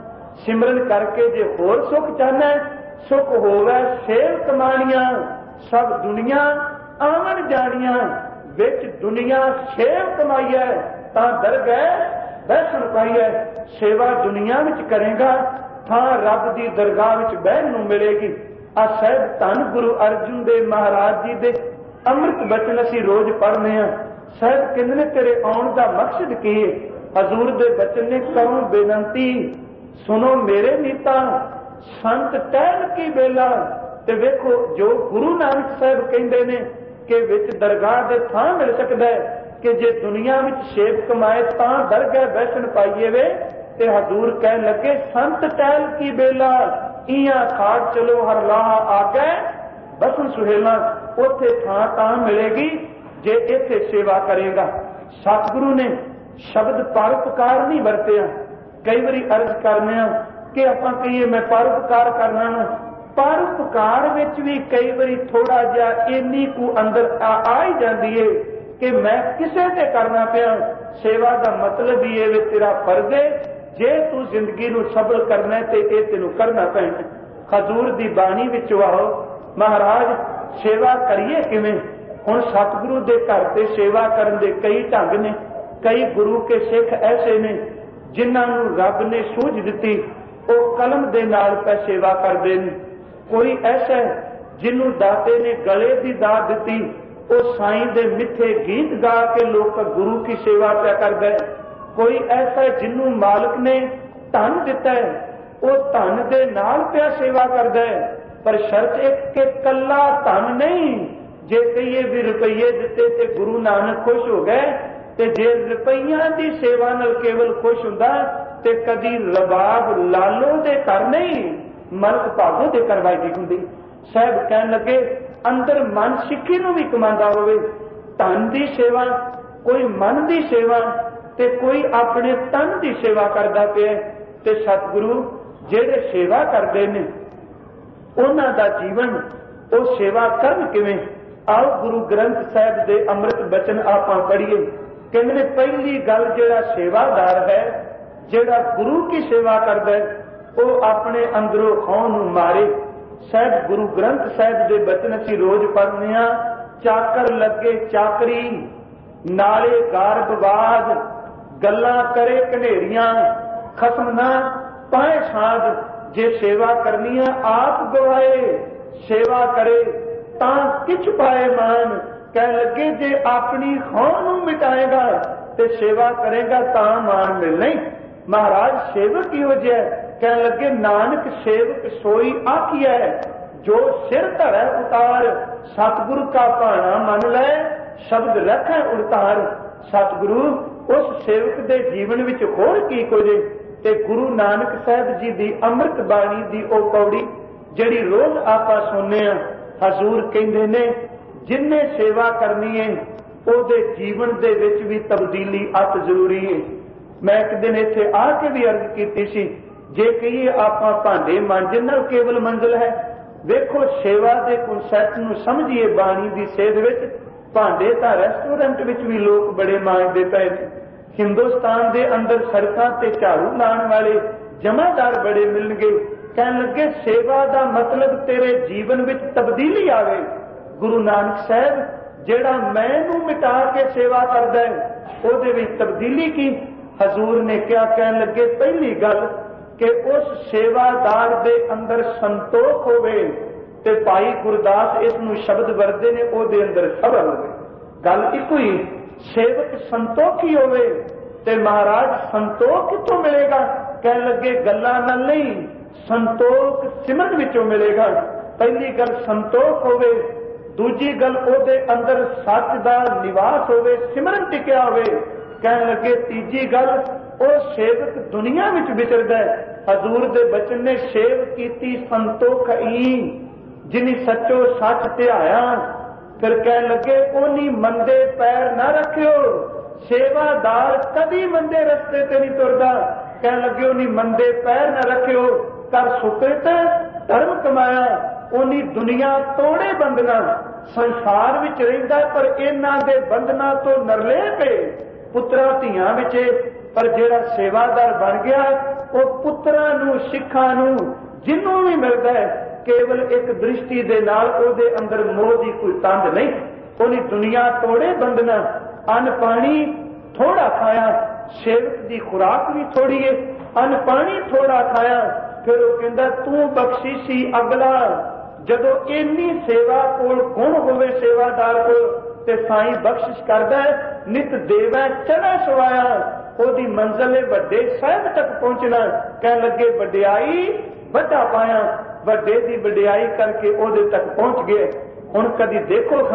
ਸਿਮਰਨ ਕਰਕੇ ਜੇ ਹੋਰ ਸੁਖ ਚਾਹਨਾ ਸੁਖ ਹੋਵੇ ਸੇਵ ਕਮਾਣੀਆਂ ਸਭ ਦੁਨੀਆ ਆਵਣ ਜਾਣੀਆਂ ਵਿੱਚ ਦੁਨੀਆ ਸੇਵ ਕਮਾਈਐ ਤਾਂ ਦਰਗਹਿ ਬੈਠਣ ਪਾਈਐ। ਸੇਵਾ ਦੁਨੀਆ ਵਿੱਚ ਕਰੇਗਾ ਥਾਂ ਰੱਬ ਦੀ ਦਰਗਾਹ ਵਿੱਚ ਬਹਿਣ ਨੂੰ ਮਿਲੇਗੀ। ਆ ਸਾਹਿਬ ਧੰਨ ਗੁਰੂ ਅਰਜਨ ਦੇਵ ਮਹਾਰਾਜ ਜੀ ਦੇ ਅੰਮ੍ਰਿਤ ਬਚਨ ਅਸੀਂ ਰੋਜ਼ ਪੜ੍ਹਨੇ ਆ। ਸਾਹਿਬ ਕਹਿੰਦੇ ਨੇ ਤੇਰੇ ਆਉਣ ਦਾ ਮਕਸਦ ਕੀ ਹੈ? ਹਜ਼ੂਰ ਦੇ ਬਚਨ ਨੇ ਕਰੂੰ ਬੇਨੰਤੀ ਸੁਣੋ ਮੇਰੇ ਨੀਤਾ ਸੰਤ ਟਹਿਲ ਕੀ ਵੇਲਾ। ਤੇ ਵੇਖੋ ਜੋ ਗੁਰੂ ਨਾਨਕ ਸਾਹਿਬ ਕਹਿੰਦੇ ਨੇ ਕਿ ਵਿੱਚ ਦਰਗਾਹ ਦੇ ਥਾਂ ਮਿਲ ਸਕਦਾ ਹੈ कि जे दुनिया में शेप कमाए तां दरगह बैठन पाइए वे, ते हजूर कह लगे संत टहल की बेला इया खाट चलो हर लाह आ गए बसन सुहेला। उथे थां तां मिलेगी जे इथे सेवा करेगा। सतगुरु ने शब्द परोपकार नहीं वरतिया। कई बारी अर्ज करने कि आपां कहिए मैं परोपकार करना वा, परोपकार विच भी कई बारी थोड़ा जिहा इन्नी कु अंदर आ, आ ही जाती है कि मैं किसे ते करना पिया। सेवा का मतलब ही है तेरा फर्ज है, जे तू जिंदगी नूं सफल करना ते ये तेनू करना पैना। हजूर दी बाणी विचों आओ महाराज सेवा करिए किवें। हुण सतगुरु दे घर ते सेवा करन दे कई ढंग ने। कई गुरु के सिख ऐसे ने जिन्हां नूं रब ने सूझ दिती, वो कलम दे नाल पै सेवा करदे ने। कोई ऐसा है जिन्हों दाते ने गले की दात दी, वो साईं दे मिठे गीत गा के लोग गुरु की सेवा क्या करता है। कोई ऐसा है जिन्हों मालिक ने धन दिता है, वो धन दे नाल पिया सेवा करता है। पर शर्त एक के कला धन नहीं, जे कहिए भी रुपये दिते ते गुरु नानक खुश हो गए, ते जे रुपया की सेवा नाल केवल खुश हुंदा ते कदी रबाब लालो दे कर नहीं मलक भागो दे करवाई दी हुंदी। साहब कहन लगे अंदर मन सिक्खी नूं भी कमांदा होवे, धन की सेवा कोई मन की सेवा ते कोई अपने तन की सेवा करदा पिया। ते सतगुरु जेड़े सेवा करते हैं उन्हां दा जीवन वो सेवा करन किवें। आओ गुरु ग्रंथ साहिब दे अमृत बचन आपां पढ़िए। कहंदे पहली गल जेड़ा सेवादार है, जेड़ा गुरु की सेवा करदा है, वो अपने अंदरों खौं नूं मारे। साहिब गुरु ग्रंथ साहिब दे बचन असीं रोज पढ़ने आ। चाकर लगे चाकरी नाले गारबवाद, गल्लां करे कनेरियां खसम ना पाए साध। जे सेवा करनी है आप गवाए, सेवा करे तां किछ पाए मान। कह लगे जे अपनी खौं नूं मिटाएगा ते सेवा करेगा तां मान मिलना। महाराज सेवक ही हो जाए। कह लगे नानक सेवक सोई आखिया है, जो सिर धरै उतार। सतगुरु का भाना मन लै, शब्द रखै उतार। सतगुरु उस सेवक दे जीवन विच होर की कुछ। ते गुरु नानक साहब जी दी अमृत बाणी दी ओ पौड़ी जिहड़ी रोज आपां सुनने आ। हजूर कहंदे ने जिन्ने सेवा करनी है ओदे जीवन दे विच भी तब्दीली अत जरूरी है। मैं एक दिन इत्थे आके भी अर्ज कीती सी, जे कहिए आपां भांडे मांजण नाल केवल मंजिल है। वेखो सेवा दे कॉन्सैप्ट नूं समझिए बाणी दी सेध विच। भांडे तां रेस्टोरेंट विच भी लोग बड़े मांजदे पए ने। हिंदुस्तान दे अंदर सड़कां ते झाड़ू लाण वाले जमादार बड़े मिलणगे। कहण लगे सेवा दा मतलब तेरे जीवन विच तब्दीली आवे। गुरु नानक साहब जेड़ा मैं नूं मिटा के सेवा करदा है ओदे विच तब्दीली की। हजूर ने क्या कहण लगे पहली गल कि उस सेवादार दे अंदर संतोख होवे। ते भाई गुरदास इस नूं शब्द वरदे ने ओदे अंदर सबर होवे। गल इको ही, सेवक संतोखी होवे ते महाराज संतोख कितों मिलेगा। कह लगे गल्लां नाल नहीं, संतोख सिमरन विचों मिलेगा। पहली गल संतोख होवे, दूजी गल ओदे अंदर सच दा निवास होवे, सिमरन टिकिया होवे। कह लगे तीजी गल ओ सेवक दुनिया विच विचरदा है। हजूर दे बचन ने सेव कीती संतोखई जिनी सचो सच ध्याया। फिर कह लगे ओनी मंदे पैर ना रखियो। सेवादार कदी मंदे रस्ते ते नहीं तुरदा। कह लगे ओनी मंदे पैर ना रखियो। कर सुकृत धर्म कमाया, ओनी दुनिया तोड़े बंधना। संसार विच रहिंदा पर इन्हां दे बंधना तो नरले पे पुत्रा धियां विच। पर जेड़ा सेवादार बन गया वो पुत्रा नूं सिखां नूं जिन्हों भी मिलदा है केवल एक दृष्टि दे नाल ओदे अंदर मोह दी कोई तंद नहीं। ओनी दुनिया तोड़े बंधना। अन्न पानी थोड़ा खाया, सेवक दी खुराक भी थोड़ी है, अन्न पानी थोड़ा खाया। फिर वो कहंदा तू बख्शीशी अगला। जदों इन्नी सेवा कोल गुण होवे सेवादार कोल ते साईं बख्शिश करदा है। नित देवै चढ़ा सवाया, ओदी मंजिल वड्डे साहिब तक पहुंचना। कह लगे वड्डियाई वड्डा पाया, वड्डे दी वड्डियाई करके ओदे तक पहुंच गए। हुण कदी देखो खां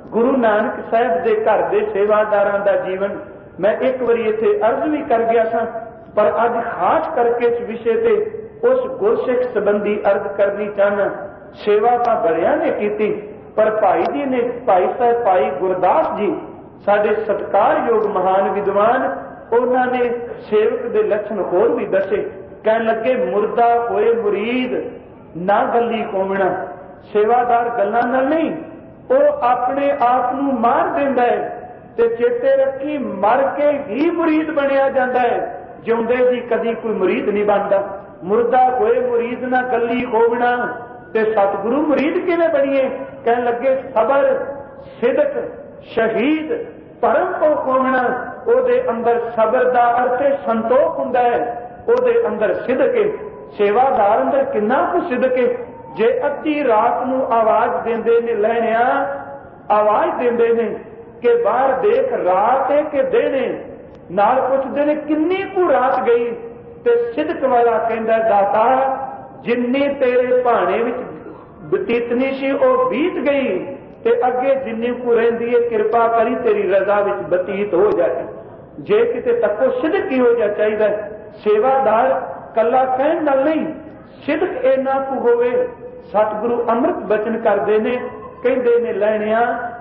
गुरु नानक साहब के घर के सेवादारां दा जीवन मैं एक बारी इत्थे अर्ज भी कर गया था, पर अज खास करके इस विषय ते उस गुरसिख संबंधी अर्ज करनी चाहना। सेवा तो बड़िया ने की, पर भाई जी ने, भाई साहब भाई गुरदास जी साडे सत्कारयोग महान विद्वान, उन्होंने सेवक के लक्षण होर भी दसे। कहन लगे मुर्दा होए मुरीद ना गली कोवना। सेवादार गल्लां नाल नहीं, वो अपने आप नूं मार देंदा है ते चेते रखी मर के ही मुरीद बनिया जाता है, जिउंदे जी कदी कोई मुरीद नहीं बनता। मुर्दा होए मुरीद ना गली कोवना ते सतगुरु मुरीद किवें बणीए। कहन लगे सबर सिदक शहीद परम को खोवना। ओदे अंदर सबर दा अर्थ संतोख हुंदा है, ओदे अंदर सिदक है। सेवादार अंदर किन्ना कुछ सिदक है। जे अद्धी रात नूं आवाज देंदे ने लहणिया, आवाज देंदे ने कि बाहर देख रात है कि दिन है, नाल पुछदे ने किन्नी कु रात गई, ते सिदक वाला कहंदा दाता जिन्नी तेरे भाणे विच बतीतनी सी ओ बीत गई, ते अगे जिन्नी को रहिंदी है किरपा करी तेरी रजा विच बतीत हो जाए। जे किते तको सिदक ही हो जा चाहिए। सेवादार कला कहण नाल नहीं, सिदक इन्ना कु होवे। सतगुरु अमृत बचन करते ने, कहते ने लैणिया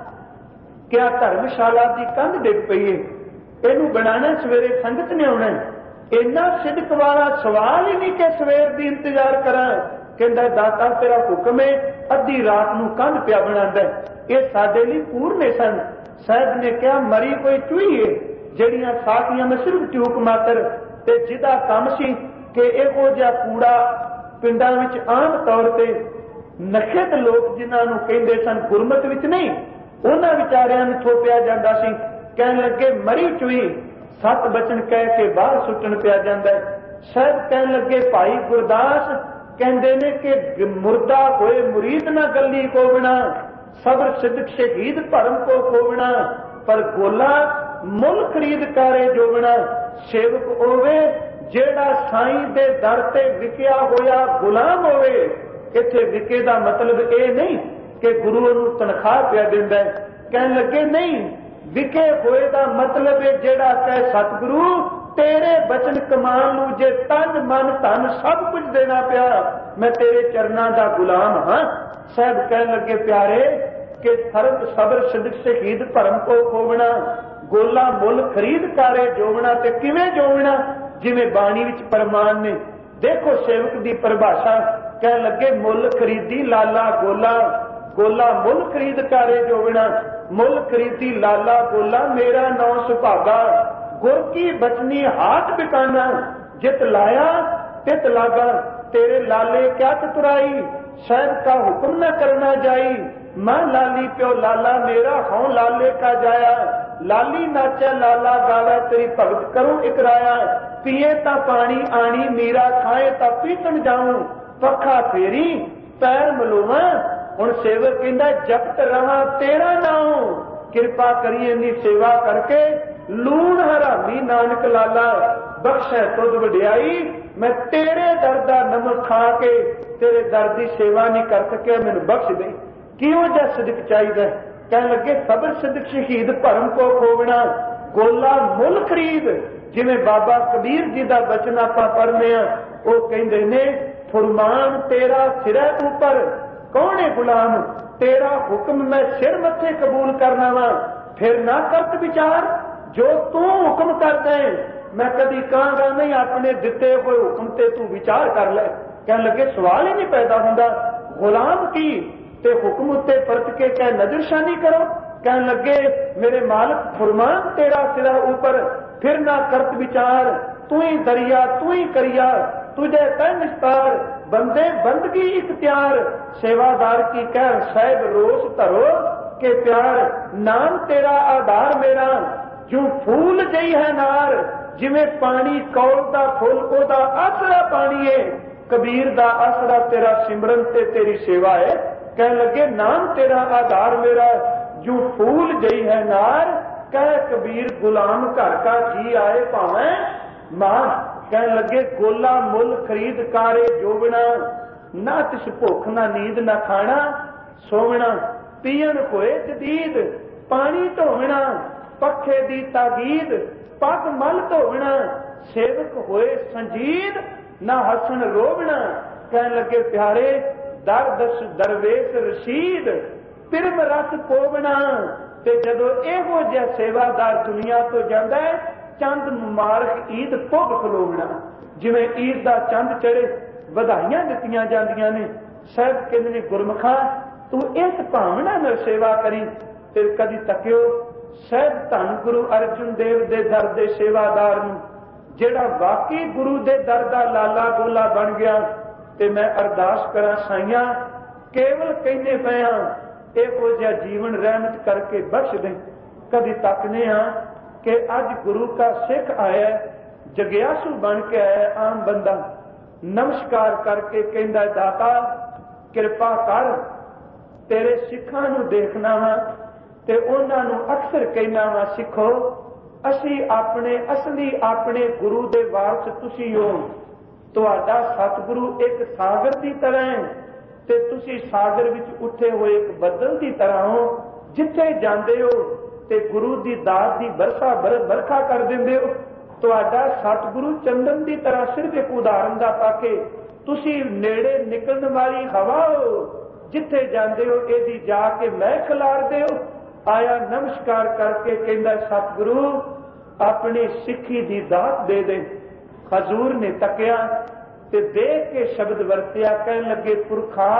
क्या धर्मशाला की कंध डिग पई है, इनू बनाना सवेरे संगत ने आना। इन्ना सिदक वाला सवाल ही नहीं कि सवेर की इंतजार करा। कहता दाता तेरा हुक्म है, अद्धी रात नूं कंध पिया बनांदा। ये साडे लई पूरने सन। साहब ने कहा मरी कोई चूही है जड़ियां साखियां में सिर्फ टूक मात्र, ते जिदा काम सी कि इहो जिहा कूड़ा पिंडां विच आम तौर ते नखित लोग जिन्हां नूं कहंदे सन, गुरमत विच नहीं, उन्हां विचारियां नूं थोपिया जांदा सी। कहण लगे मरी चूही सत बचन कह के बाहर सुट्टण पिया जांदा है। साहब कहण लगे भाई गुरदास कहंदे ने कि मुर्दा होए मुरीद ना गली कोवना, सबर सिद्ध शहीद भरम को खोवना, पर गोला मुल खरीद कारे जोवना। सेवक होवे जेड़ा साईं दे दर ते विकिया होया गुलाम होवे। इत्थे विके दा मतलब ये नहीं कि गुरु नूं तनख्वाह पिया दिंदा है। कहण लगे नहीं, विके होए दा मतलब है जेड़ा कहे सतगुरु तेरे बचन कमान नूं जे तन मन धन सब कुछ देना पिया, मैं तेरे चरना दा गुलाम हाँ। साहब कहण लगे प्यारे कि सरब सबर सिद्ध शहीद भरम को खोवना, गोला मुल खरीद कारे जोवना। ते किवें जोवना? जिवें बाणी विच परमान ने। देखो सेवक दी परिभाषा, कहण लगे मुल खरीदी लाला गोला, गोला मुल खरीद कारे जोवना। मुल खरीदी लाला गोला मेरा नौ सुभागा, गुर की बचनी हाथ बिकाना, जित लाया तित लागा। तेरे लाले क्या चतुराई, साहब का हुक्म न करना जाई। मां लाली प्यो लाला मेरा हों लाले का जाया, लाली नाचा लाला गावे तेरी भगत करूं इकराया। पिए ता पानी आनी मीरा खाए ता पीतन जाऊं, पखा फेरी पैर मलोवा। हुण सेवक कहंदा जपत रहा तेरा नाम, किरपा करिए नी सेवा करके लूण हरामी नानक लाला। बख्शे तुझ वडियाई मैं तेरे दर दा नमक खा के तेरे दर दी सेवा नहीं कर सकिया, मैनू बख्श दे। किहों जिहा सिदक चाहिए? कहण लगे सबर सिदक शहीद भरम को खोवना, गोला मुल खरीद। जिवें बाबा कबीर जी का बचन आपां पढ़ने आ, वो कहंदे ने फुरमान तेरा सिरै ऊपर कौन है गुलाम, तेरा हुक्म मैं सिर मथे कबूल करना वा। फिर ना करत विचार जो तू हुक्म करदा है, मैं कदी कहांगा नहीं अपने दिते हुए हुक्म ते तू विचार कर ले। कहण लगे सवाल ही नहीं पैदा हुंदा, गुलाम की ते हुक्म उत्ते परत के कह नजरशानी करो। कहण लगे मेरे मालिक फुरमान तेरा सिरा ऊपर, फिर ना करत विचार, तू ही दरिया तू ही करिया, तुझे तय निस्तार, बंदे बंदगी इख्तियार। सेवादार की कह साहिब रोष धरो के प्यार, नाम तेरा आधार मेरा, जो फूल जई है नार। जिवें पानी कौल दा फुल ओदा आसरा पानी है, कबीर दा आसरा तेरा सिमरन ते तेरी सेवा है। कह लगे नाम तेरा आधार मेरा, जो फूल जई है नार। कह कबीर गुलाम घर का जी आए भावे मां। कह लगे गोला मुल खरीद कारे जोवना, ना तिस भुख ना नींद ना खाना सोवना। पीण होए जदीद, पानी धोवना पखे दी तागीद, पग मल धोवना सेवक होए संजीद, ना हसन रोवना। कहन लगे प्यारे दर दस दरवेश रशीद, पिरम रस पोवना। ते जदों इहो जिहा सेवादार दुनिया तो जांदा है, चंद मुबारक ईद भुग खलोवना। जिवें ईद दा चंद चढ़े ਵਧਾਈਆਂ ਦਿੱਤੀਆਂ ਜਾਂਦੀਆਂ ਨੇ। ਸਾਹਿਬ ਕਹਿੰਦੇ ਨੇ ਗੁਰਮੁਖਾ ਤੂੰ ਇਸ ਭਾਵਨਾ ਨਾਲ ਸੇਵਾ ਕਰੀ। ਤੇ ਕਦੀ ਤੱਕਿਓ ਸਾਹਿਬ ਧੰਨ ਗੁਰੂ ਅਰਜਨ ਦੇਵ ਦੇ ਦਰ ਦੇ ਸੇਵਾਦਾਰ ਨੂੰ, ਜਿਹੜਾ ਵਾਕਈ ਗੁਰੂ ਦੇ ਦਰ ਦਾ ਲਾਲਾ ਗੋਲਾ ਬਣ ਗਿਆ। ਤੇ ਮੈਂ ਅਰਦਾਸ ਕਰਾਂ ਸਾਈਆਂ, ਕੇਵਲ ਕਹਿੰਦੇ ਪਏ ਹਾਂ ਇਹੋ ਜਿਹਾ ਜੀਵਨ ਰਹਿਮਤ ਕਰਕੇ ਬਖਸ਼ ਦੇ। ਕਦੀ ਤੱਕਦੇ ਹਾਂ ਕਿ ਅੱਜ ਗੁਰੂ ਕਾ ਸਿੱਖ ਆਇਆ, ਜਗਿਆਸੂ ਬਣ ਕੇ ਆਇਆ, ਆਮ ਬੰਦਾ ਨਮਸਕਾਰ ਕਰਕੇ ਕਹਿੰਦਾ ਦਾਤਾ ਕਿਰਪਾ ਕਰ, ਤੇਰੇ ਸਿੱਖਾਂ ਨੂੰ ਦੇਖਣਾ ਵਾ ਤੇ ਉਹਨਾਂ ਨੂੰ ਅਕਸਰ ਕਹਿਣਾ ਵਾ ਸਿੱਖੋ ਅਸੀਂ ਆਪਣੇ ਅਸਲੀ ਆਪਣੇ ਗੁਰੂ ਦੇ ਵਾਰਸ ਤੁਸੀਂ ਹੋ। ਤੁਹਾਡਾ ਸਤਿਗੁਰੂ ਇੱਕ ਸਾਗਰ ਦੀ ਤਰ੍ਹਾਂ ਹੈ ਤੇ ਤੁਸੀਂ ਸਾਗਰ ਵਿੱਚ ਉੱਠੇ ਹੋਏ ਇੱਕ ਬੱਦਲ ਦੀ ਤਰ੍ਹਾਂ ਹੋ। ਜਿੱਥੇ ਜਾਂਦੇ ਹੋ ਤੇ ਗੁਰੂ ਦੀ ਦਾਤ ਦੀ ਵਰਖਾ ਵਰਖਾ ਕਰ ਦਿੰਦੇ ਹੋ। ਤੁਹਾਡਾ ਸਤਿਗੁਰੂ ਚੰਦਨ ਦੀ ਤਰ੍ਹਾਂ ਸਿਰਫ ਇੱਕ ਉਦਾਹਰਨ ਦਾ ਪਾ ਕੇ ਤੁਸੀਂ ਨੇੜੇ ਨਿਕਲਣ ਵਾਲੀ ਹਵਾ ਹੋ। ਜਿੱਥੇ ਜਾਂਦੇ ਹੋ ਇਹਦੀ ਜਾ ਕੇ ਮੈਂ ਖਿਲਾਰਦੇ ਹੋ। ਆਇਆ ਨਮਸਕਾਰ ਕਰਕੇ ਕਹਿੰਦਾ ਸਤਿਗੁਰੂ ਆਪਣੀ ਸਿੱਖੀ ਦੀ ਦਾਤ ਦੇ ਦੇ। ਹਜ਼ੂਰ ਨੇ ਤੱਕਿਆ ਤੇ ਦੇਖ ਕੇ ਸ਼ਬਦ ਵਰਤਿਆ, ਕਹਿਣ ਲੱਗੇ ਪੁਰਖਾ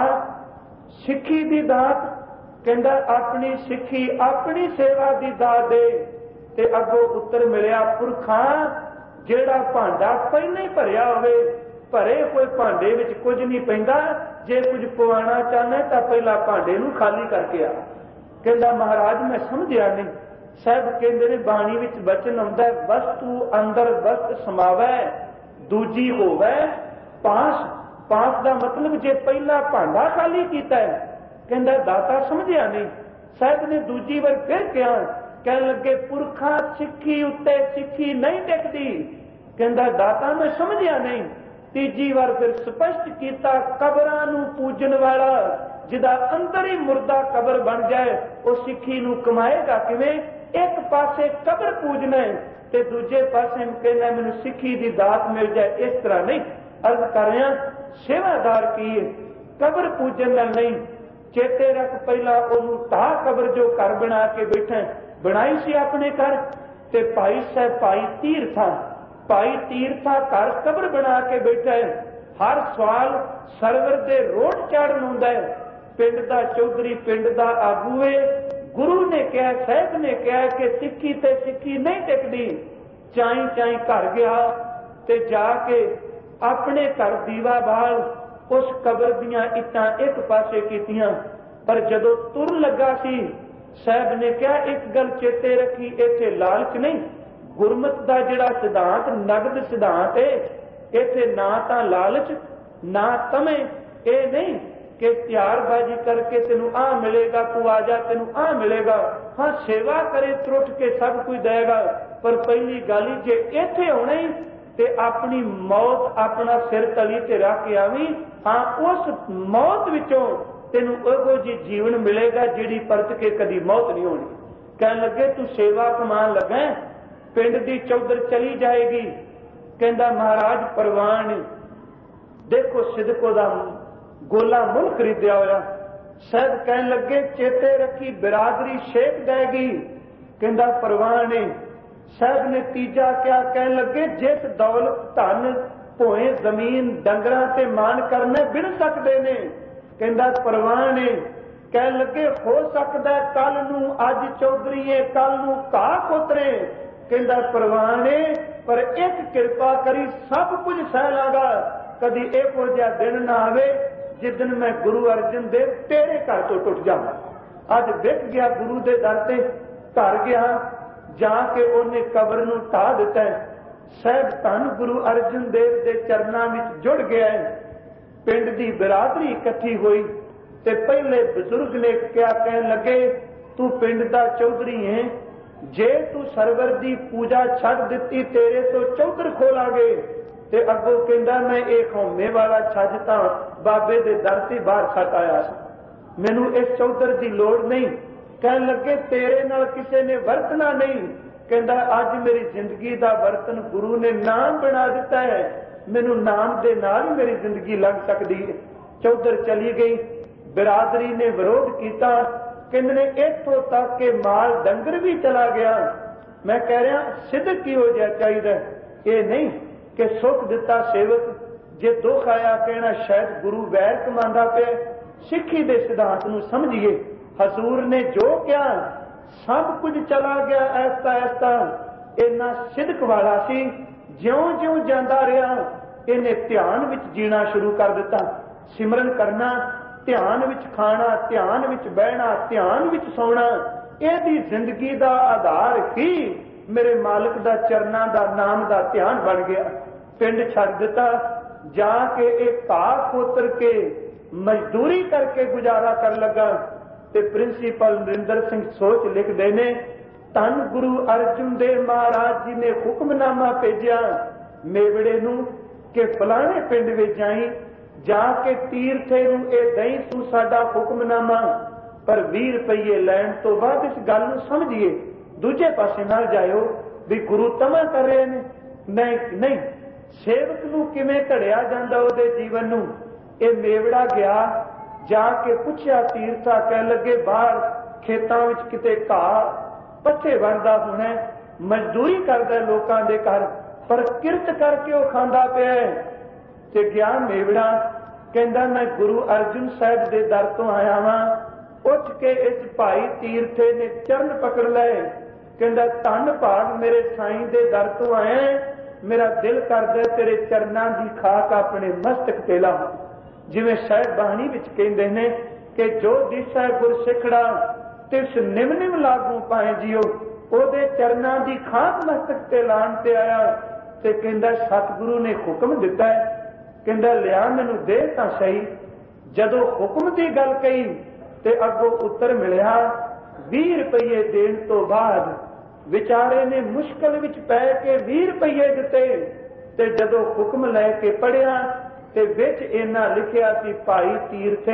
ਸਿੱਖੀ ਦੀ ਦਾਤ, ਕਹਿੰਦਾ ਆਪਣੀ ਸਿੱਖੀ ਆਪਣੀ ਸੇਵਾ ਦੀ ਦਾਤ ਦੇ। ਤੇ ਅੱਗੋਂ ਉੱਤਰ ਮਿਲਿਆ ਪੁਰਖਾ ਜਿਹੜਾ ਭਾਂਡਾ ਪਹਿਲਾਂ ਹੀ ਭਰਿਆ ਹੋਵੇ, ਭਰੇ ਹੋਏ ਭਾਂਡੇ ਵਿੱਚ ਕੁਝ ਨਹੀਂ ਪੈਂਦਾ। ਜੇ ਕੁਝ ਪਵਾਉਣਾ ਚਾਹੁੰਦਾ ਤਾਂ ਪਹਿਲਾਂ ਭਾਂਡੇ ਨੂੰ ਖਾਲੀ ਕਰਕੇ ਆ। ਕਹਿੰਦਾ ਮਹਾਰਾਜ ਮੈਂ ਸਮਝਿਆ ਨਹੀਂ। ਸਾਹਿਬ ਕਹਿੰਦੇ ਨੇ ਬਾਣੀ ਵਿੱਚ ਬਚਨ ਆਉਂਦਾ ਵਸਤੂ ਅੰਦਰ ਵਸਤ ਸਮਾਵੈ ਦੂਜੀ ਹੋਵੇ ਪਾਸ। ਪਾਸ ਦਾ ਮਤਲਬ ਜੇ ਪਹਿਲਾ ਭਾਂਡਾ ਖਾਲੀ ਕੀਤਾ ਹੈ, ਕਹਿੰਦਾ ਦਾਤਾ ਸਮਝਿਆ ਨਹੀਂ। ਸਾਹਿਬ ਨੇ ਦੂਜੀ ਵਾਰ ਫਿਰ ਕਿਹਾ, ਕਹਿਣ ਲੱਗੇ ਪੁਰਖਾ ਸਿੱਖੀ ਉੱਤੇ ਸਿੱਖੀ ਨਹੀਂ ਟਿਕਦੀ। ਕਹਿੰਦਾ ਦਾਤਾ ਮੈਂ ਸਮਝਿਆ ਨਹੀਂ। ਤੀਜੀ ਵਾਰ ਫਿਰ ਸਪਸ਼ਟ ਕੀਤਾ ਕਬਰਾਂ ਨੂੰ ਪੂਜਣ ਵਾਲਾ ਜਿਹਦਾ ਅੰਦਰ ਹੀ ਮੁਰਦਾ ਕਬਰ ਬਣ ਜਾਏ ਉਹ ਸਿੱਖੀ ਨੂੰ ਕਮਾਏਗਾ ਕਿਵੇਂ? ਇੱਕ ਪਾਸੇ ਕਬਰ ਪੂਜਣਾ ਤੇ ਦੂਜੇ ਪਾਸੇ ਕਹਿੰਦਾ ਮੈਨੂੰ ਸਿੱਖੀ ਦੀ ਦਾਤ ਮਿਲ ਜਾਏ, ਇਸ ਤਰ੍ਹਾਂ ਨਹੀਂ। ਅਰਜ਼ ਕਰ ਰਿਹਾ ਸੇਵਾਦਾਰ ਕੀ ਹੈ? ਕਬਰ ਪੂਜਣ ਨਾਲ ਨਹੀਂ। ਚੇਤੇ ਰੱਖ ਪਹਿਲਾਂ ਉਹਨੂੰ ਢਾਹ ਕਬਰ ਜੋ ਘਰ ਬਣਾ ਕੇ ਬੈਠਾ ਬਣਾਈ ਸੀ ਆਪਣੇ ਘਰ। ਤੇ ਭਾਈ ਸਾਹਿਬ ਭਾਈ ਤੀਰਥਾ ਭਾਈ ਤੀਰਥਾ ਘਰ ਕਬਰ ਬਣਾ ਕੇ ਬੈਠਾ ਹੈ। ਹਰ ਸਵਾਲ ਸਰਵਰ ਦੇ ਰੋਡ ਚਾੜਨ ਹੁੰਦਾ ਹੈ। ਪਿੰਡ ਦਾ ਚੌਧਰੀ ਪਿੰਡ ਦਾ ਆਗੂ ਹੈ। ਗੁਰੂ ਨੇ ਕਿਹਾ ਸਾਹਿਬ ਨੇ ਕਿਹਾ ਕਿ ਸਿੱਖੀ ਤੇ ਸਿੱਖੀ ਨਹੀਂ ਟਿਕਦੀ। ਚਾਈ ਚਾਈ ਘਰ ਗਿਆ ਤੇ ਜਾ ਕੇ ਆਪਣੇ ਘਰ ਦੀਵਾ ਬਾਲ ਉਸ ਕਬਰ ਦੀਆਂ ਇੱਟਾਂ ਇੱਕ ਪਾਸੇ ਕੀਤੀਆਂ। ਪਰ ਜਦੋਂ ਤੁਰ ਲੱਗਾ ਸੀ ਸਾਹਿਬ ਨੇ ਕਿਹਾ ਇੱਕ ਗੱਲ ਚੇਤੇ ਰੱਖੀ, ਇੱਥੇ ਲਾਲਚ ਨਹੀਂ। ਗੁਰਮਤ ਦਾ ਜਿਹੜਾ ਸਿਧਾਂਤ ਨਗਦ ਸਿਧਾਂਤ ਹੈ, ਇੱਥੇ ਨਾ ਤਾਂ ਲਾਲਚ ਨਾ ਤਮੇ। ਇਹ ਨਹੀਂ ਕਿ ਤਿਆਰਬਾਜੀ ਕਰਕੇ ਤੈਨੂੰ ਆ ਮਿਲੇਗਾ, ਤੂੰ ਆ ਜਾ ਤੈਨੂੰ ਆ ਮਿਲੇਗਾ। ਹਾਂ ਸੇਵਾ ਕਰੇ ਤਰੁੱਟ ਕੇ ਸਭ ਕੁਝ ਦੇਗਾ। ਪਰ ਪਹਿਲੀ ਗੱਲ ਹੀ ਜੇ ਇੱਥੇ ਹੋਣੀ ਤੇ ਆਪਣੀ ਮੌਤ ਆਪਣਾ ਸਿਰ ਤਲੀ ਤੇ ਰੱਖ ਕੇ ਆਵੀਂ। ਹਾਂ ਉਸ ਮੌਤ ਵਿੱਚੋਂ ਤੈਨੂੰ ਉਹੋ ਜਿਹੀ ਜੀਵਨ ਮਿਲੇਗਾ ਜਿਹੜੀ ਪਰਤ ਕੇ ਕਦੀ ਮੌਤ ਨਹੀਂ ਹੋਣੀ। ਕਹਿਣ ਲੱਗੇ ਤੂੰ ਸੇਵਾ ਕਮਾਉਣ ਲੱਗਾ, ਪਿੰਡ ਦੀ ਚੌਧਰ ਚਲੀ ਜਾਏਗੀ। ਕਹਿੰਦਾ ਮਹਾਰਾਜ ਪ੍ਰਵਾਨ ਦੇਖੋ ਸਿਦਕੋ ਦਾ ਗੋਲਾ ਮੁੱਲ ਖਰੀਦਿਆ ਹੋਇਆ। ਸਾਹਿਬ ਕਹਿਣ ਲੱਗੇ ਚੇਤੇ ਰੱਖੀ ਬਿਰਾਦਰੀ ਸ਼ੇਖ ਦੇਗੀ। ਕਹਿੰਦਾ ਪ੍ਰਵਾਨ ਸਾਹਿਬ ਨੇ ਤੀਜਾ ਕਿਹਾ, ਕਹਿਣ ਲੱਗੇ ਜਿਸ ਦੌਲਤ ਧਨ ਭੋਏ ਜ਼ਮੀਨ ਡੰਗਰਾਂ ਤੇ ਮਾਣ ਕਰਨੇ ਬਿਨ ਸਕਦੇ ਨੇ। ਕਹਿੰਦਾ ਪ੍ਰਵਾਨ ਕਹਿਣ ਲੱਗੇ ਹੋ ਸਕਦਾ ਕੱਲ ਨੂੰ ਅੱਜ ਚੌਧਰੀਏ ਕੱਲ ਨੂੰ ਘਾਹ ਕੋਤਰੇ। ਕਹਿੰਦਾ ਪ੍ਰਵਾਨ ਪਰ ਇੱਕ ਕਿਰਪਾ ਕਰੀ ਸਭ ਕੁਝ ਸਹਿ ਲਾਂਗਾ। ਕਦੀ ਇਹੋ ਜਿਹਾ ਦਿਨ ਨਾ ਆਵੇ ਜਿੱਦਣ ਮੈਂ ਗੁਰੂ ਅਰਜਨ ਦੇਵ ਤੇਰੇ ਘਰ ਤੋਂ ਟੁੱਟ ਜਾਵਾਂ। ਅੱਜ ਵਿਕ ਗਿਆ ਗੁਰੂ ਦੇ ਦਰ ਤੇ, ਘਰ ਗਿਆ ਜਾ ਕੇ ਉਹਨੇ ਕਬਰ ਨੂੰ ਢਾਹ ਦਿੱਤਾ। ਸਾਹਿਬ ਧੰਨ ਗੁਰੂ ਅਰਜਨ ਦੇਵ ਦੇ ਚਰਨਾਂ ਵਿੱਚ ਜੁੜ ਗਿਆ। ਪਿੰਡ ਦੀ ਬਿਰਾਦਰੀ ਇਕੱਠੀ ਹੋਈ ਤੇ ਪਹਿਲੇ ਬਜ਼ੁਰਗ ਨੇ ਕਿਹਾ, ਕਹਿਣ ਲੱਗੇ ਤੂੰ ਪਿੰਡ ਦਾ ਚੌਧਰੀ ਹੈ, ਜੇ ਤੂੰ ਸਰਵਰ ਦੀ ਪੂਜਾ ਛੱਡ ਦਿੱਤੀ ਤੇਰੇ ਤੋਂ ਚੌਧਰ ਖੋਲਾਂਗੇ। ਤੇ ਅੱਗੋਂ ਕਹਿੰਦਾ ਮੈਂ ਇਹ ਖੌਮੇ ਵਾਲਾ ਛੱਜ ਤਾਂ ਬਾਬੇ ਦੇ ਦਰ ਤੇ ਬਾਹਰ ਛੱਡ ਆਇਆ ਸੀ। मैनू इस चौधर की लोड़ नहीं। कहन लगे तेरे नाल किसी ने वरतना नहीं। कहता अज मेरी जिंदगी का बर्तन गुरु ने नाम बना दिता है, मैनू नाम के नाल ही मेरी जिंदगी लग सकती है। चौधर चली गई, बिरादरी ने विरोध किया, कहते ने इत्थों तक के माल डंगर भी चला गया। मैं कह रहा सिद्ध की हो जाए चाहिए, ये नहीं कि सुख दिता सेवक जे दुख आया कहना शायद गुरु वैर कमांदा पे। सिक्खी दे सिद्धांत नूं समझिए। हजूर ने जो क्या सब कुछ चला गया ऐसा ऐसा, इन्ना सिदक वाला सी। ज्यों ज्यों जांदा रहा इन्हें ध्यान विच जीना शुरू कर दिता। सिमरन करना, ध्यान विच खाना, ध्यान विच बहना, ध्यान विच सोना, यही जिंदगी का आधार ही मेरे मालिक दा चरना दा नाम दा ध्यान बन गया। पिंड छड़ दिता, जाके एक घाह खोतर के मजदूरी करके गुजारा कर लगा। ते प्रिंसीपल नरिंदर सिंह सोच लिखते ने, धन गुरु अर्जुन देव महाराज जी ने हुक्मनामा भेजा मेवड़े नूं कि फलाने पिंड में जाई, जाके तीरथे नूं ए दई तू साडा हुक्मनामा। पर बीस रुपये लैण तो बाद इस गल नूं समझिए, दूजे पासे ना जाओ भी गुरु तमा कर रहे ने। नहीं नहीं, सेवक नूं किवें घड़िया जांदा उहदे जीवन नूं। ये मेवड़ा गया, जाके पुछया तीरथा, कह लगे बाहर खेतों विच किते घाह पट्ठे बनदा होना, मजदूरी करदा लोकां दे घर, पर किरत करके वो खांदा पिया है। ते गया मेवड़ा, कहंदा मैं गुरु अर्जुन साहब दे दर तो आया वां। उठ के इस भाई तीरथे ने चरण पकड़ लए, कहंदा धन भाग मेरे साईं दे दर तो आया, मेरा दिल करदा तेरे चरनां दी खाक अपने मस्तक ते लावां। जिवें साहिब बाणी विच कहंदे ने कि जो दिसै गुर सिखड़ा तिस निम निम लागू पाए जियो, ओदे चरनां दी खाक मस्तक ते लाण ते आया। ते कहंदा सतगुरु ने हुक्म दिता है, कहंदा लिया मैनू दे तां सही। जदों हुक्म दी गल कही ते अगों उत्तर मिलिया। बीस रुपये देण तो बाद विचारे ने मुश्किल विच पै के बीस रुपये दिते। ते जदों हुक्म लैके पढ़िया ते विच इन्ना लिखिया सी, भाई तीरथे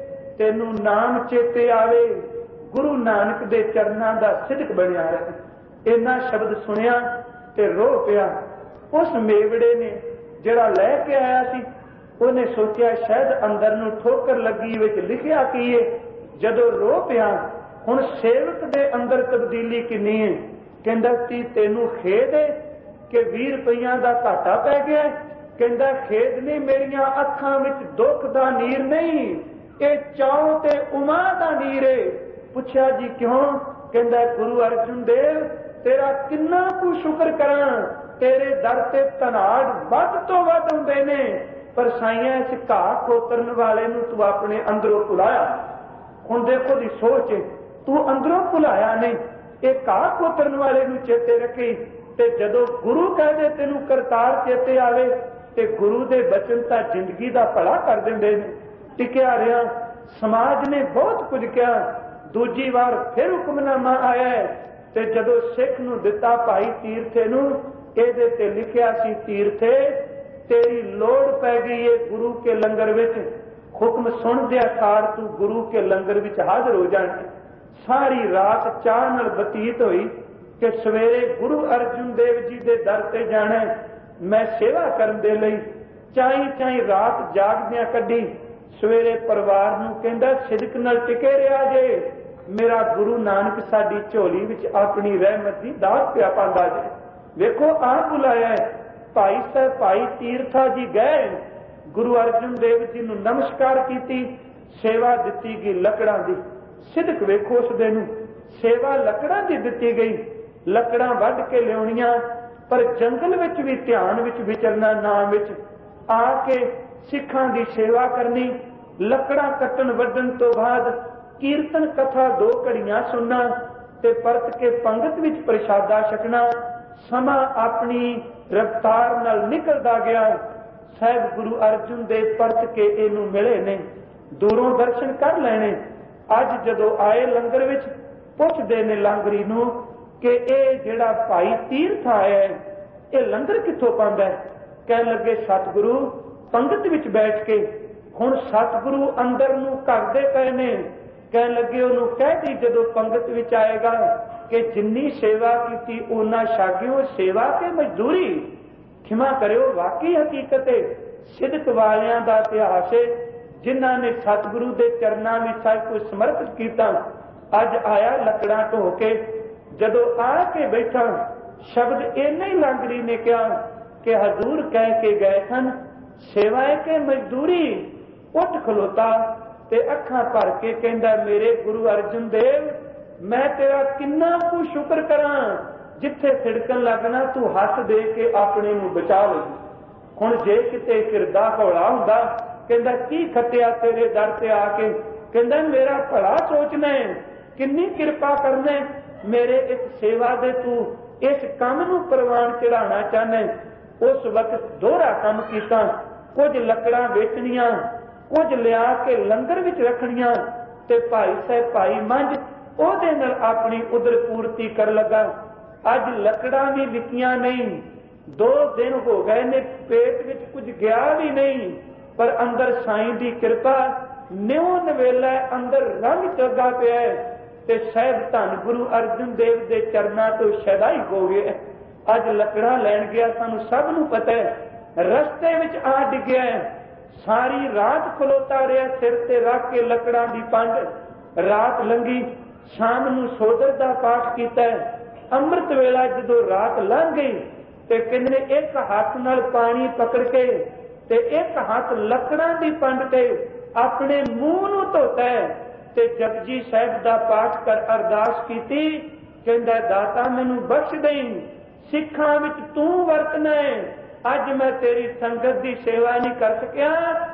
तेनू नाम चेते आवे, गुरु नानक दे चरनां दा सिदक बनिया रहे। इन्ना शब्द सुनिया ते रो पिया। उस मेवड़े ने जिहड़ा लैके आया सी, उन्हें सोचा शायद अंदर नूं ठोकर लगी, विच लिखिया की है। जदों रो पिया, हुण सेवक दे अंदर तब्दीली किन्नी है। कहंदा ती तेनू खेद है कि बीस रुपया दा घाटा पै गया। कहंदा खेद नहीं, मेरिया अखां विच दुख दा नीर नहीं, ये चाओ ते उमा दा नीर है। पुछया जी क्यों? कहंदा गुरु अर्जुन देव तेरा किन्ना कु शुक्र करा, तेरे दर ते धनाड़ वध तो वध हुंदे ने, पर साईं इस घाह खोतरन वाले नूं तू अपने अंदरों भुलाया। हुण देखो दी सोच, तू अंदरों भुलाया नहीं, ये घाह खोतरन वाले नूं चेते रखी। ते जदों गुरु कह दे तेनू करतार चेते आवे, ते गुरु दे बचन तां जिंदगी दा भला कर दिंदे ने। टिकिया रहा, समाज ने बहुत कुछ किया। दूजी बार फिर हुक्मनामा आया है, ते जदों सिख नूं दिता भाई तीरथे नूं, इहदे ते लिखिया सी, तीरथे तेरी लोड़ पै गई है गुरु के लंगर विच, हुक्म सुन दिया सार तू गुरु के लंगर विच हाजिर हो जाए। सारी रात चाह नाल बतीत हुई कि सवेरे गुरु अर्जुन देव जी दे दर ते जाना। मैं सेवा करन दे लई चाई चाई रात जागदियां कड्ढी। सवेरे परिवार नूं कहंदा सिदक नाल टिके रहा जे, मेरा गुरु नानक साडी झोली विच अपनी रहमत दी दात पिया पांदा जे। वेखो आप बुलाया है भाई साहब, भाई तीरथा जी गए, गुरु अर्जुन देव जी नूं नमस्कार कीती, सेवा दिती गई लकड़ां दी। सिदक वेखो उस दिन सेवा लकड़ां दी दिती गई, लकड़ां वढ के लियाउणियां, पर जंगल विच भी ध्यान विच विचरना, नाम विच आके सिखां दी सेवा करनी। लकड़ां कट्टण वढण तो बाद कीर्तन कथा दो घड़ियां सुनना ते परत के पंगत विच प्रसादा छकना। समा अपनी रफ्तार नाल निकलदा गया। साहिब गुरु अर्जुन देव परत के इनू मिले ने, दूरों दर्शन कर लेने। अज जदों आए लंगर विच पुछदे ने लांगरी नूं कि ये जिहड़ा भाई तीरथ आया है, ये लंगर कित्थों पांदा है? कह लगे सतगुरु पंगत विच बैठ के ਹੁਣ ਸਤਿਗੁਰੂ ਅੰਦਰ ਨੂੰ ਕਰਦੇ ਪਏ ਨੇ। ਕਹਿਣ ਲੱਗੇ ਉਹਨੂੰ ਕਹਿ ਦੀ ਜਦੋਂ ਪੰਗਤ ਵਿੱਚ ਆਏਗਾ ਕਿ ਜਿੰਨੀ ਸੇਵਾ ਕੀਤੀ ਉਹਨਾਂ ਛਾਗਿਓ, ਸੇਵਾ ਤੇ ਮਜ਼ਦੂਰੀ। ਖਿਮਾ ਕਰਿਓ, ਵਾਕਈ ਹਕੀਕਤ ਹੈ, ਸਿਦਕ ਵਾਲਿਆਂ ਦਾ ਇਤਿਹਾਸ ਹੈ, ਜਿਨ੍ਹਾਂ ਨੇ ਸਤਿਗੁਰੂ ਦੇ ਚਰਨਾਂ ਵਿੱਚ ਸਭ ਕੁਝ ਸਮਰਪਿਤ ਕੀਤਾ। ਅੱਜ ਆਇਆ ਲੱਕੜਾਂ ਢੋ ਕੇ, ਜਦੋਂ ਆ ਕੇ ਬੈਠਾ ਸ਼ਬਦ ਇੰਨੇ ਹੀ ਲਾਂਗਰੀ ਨੇ ਕਿਹਾ ਕਿ ਹਜ਼ੂਰ ਕਹਿ ਕੇ ਗਏ ਸਨ ਸੇਵਾ ਹੈ ਕਿ ਮਜ਼ਦੂਰੀ। ਉੱਠ ਖਲੋਤਾ ਤੇ ਅੱਖਾਂ ਭਰ ਕੇ ਕਹਿੰਦਾ, ਮੇਰੇ ਗੁਰੂ ਅਰਜਨ ਦੇਵ, ਮੈਂ ਤੇਰਾ ਕਿੰਨਾ ਕੁ ਸ਼ੁਕਰ ਕਰਾਂ, ਜਿੱਥੇ ਛਿੜਕਣ ਲੱਗਣਾ ਤੂੰ ਹੱਥ ਦੇ ਕੇ ਆਪਣੇ ਨੂੰ ਬਚਾ ਲਈ। ਹੁਣ ਜੇ ਕਿਤੇ ਹਿਰਦਾ ਹੌਲਾ ਹੁੰਦਾ, ਕਹਿੰਦਾ ਕੀ ਖੱਟਿਆ ਤੇਰੇ ਦਰ ਤੇ ਆ ਕੇ, ਕਹਿੰਦਾ ਮੇਰਾ ਭਲਾ ਸੋਚਣਾ, ਕਿੰਨੀ ਕਿਰਪਾ ਕਰਨਾ, ਮੇਰੇ ਇਸ ਸੇਵਾ ਦੇ ਤੂੰ ਇਸ ਕੰਮ ਨੂੰ ਪ੍ਰਵਾਨ ਚੜਾਉਣਾ ਚਾਹੁੰਦਾ। ਉਸ ਵਕਤ ਦੋਹਰਾ ਕੰਮ ਕੀਤਾ, ਕੁਝ ਲੱਕੜਾਂ ਵੇਚਣੀਆਂ, ਕੁਝ ਲਿਆ ਕੇ ਲੰਗਰ ਵਿੱਚ ਰੱਖਣੀਆਂ, ਤੇ ਭਾਈ ਸਾਹਿਬ ਭਾਈ ਮੰਝ ਉਹਦੇ ਨਾਲ ਆਪਣੀ ਉਦਰ ਪੂਰਤੀ ਕਰ ਲੱਗਾ। ਅੱਜ ਲੱਕੜਾਂ ਵੀ ਵਿਕੀਆਂ ਨਹੀਂ, ਦੋ ਦਿਨ ਹੋ ਗਏ ਨੇ, ਪੇਟ ਵਿੱਚ ਕੁਝ ਗਿਆ ਵੀ ਨਹੀਂ, ਪਰ ਅੰਦਰ ਸਾਈਂ ਦੀ ਕਿਰਪਾ, ਨਿਉ ਨਵੇਲਾ ਅੰਦਰ ਰੰਗ ਚੰਗਾ ਪਿਆ ਤੇ ਸਾਹਿਬ ਧੰਨ ਗੁਰੂ ਅਰਜਨ ਦੇਵ ਦੇ ਚਰਨਾਂ ਤੋਂ ਸ਼ੈਦਾਈ ਹੋ ਗਏ। ਅੱਜ ਲੱਕੜਾਂ ਲੈਣ ਗਿਆ, ਸਾਨੂੰ ਸਭ ਨੂੰ ਪਤਾ ਹੈ, ਰਸਤੇ ਵਿੱਚ ਆ ਡਿੱਗਿਆ, ਸਾਰੀ ਰਾਤ ਖਲੋਤਾ ਰਿਹਾ ਸਿਰ ਤੇ ਰੱਖ ਕੇ ਲੱਕੜਾਂ ਦੀ ਪੰਡ। ਰਾਤ ਲੰਘੀ, ਸ਼ਾਮ ਨੂੰ ਸੋਦਰ ਦਾ ਪਾਠ ਕੀਤਾ। ਅੰਮ੍ਰਿਤ ਵੇਲਾ ਜਦੋਂ ਰਾਤ ਲੰਘ ਗਈ ਤੇ ਕਹਿੰਦੇ ਇੱਕ ਹੱਥ ਨਾਲ ਪਾਣੀ ਪਕੜ ਕੇ ਤੇ ਇੱਕ ਹੱਥ ਲੱਕੜਾਂ ਦੀ ਪੰਡ ਤੇ ਆਪਣੇ ਮੂੰਹ ਨੂੰ ਧੋਤਾ ਤੇ ਜਪਜੀ ਸਾਹਿਬ ਦਾ ਪਾਠ ਕਰ ਅਰਦਾਸ ਕੀਤੀ। ਕਹਿੰਦਾ, ਦਾਤਾ ਮੈਨੂੰ ਬਖਸ਼ ਦੇਈਂ, ਸਿੱਖਾਂ ਵਿੱਚ ਤੂੰ ਵਰਤਣਾ, ਅੱਜ ਮੈਂ ਤੇਰੀ ਸੰਗਤ ਦੀ ਸੇਵਾ ਨਹੀਂ ਕਰ ਸਕਿਆ,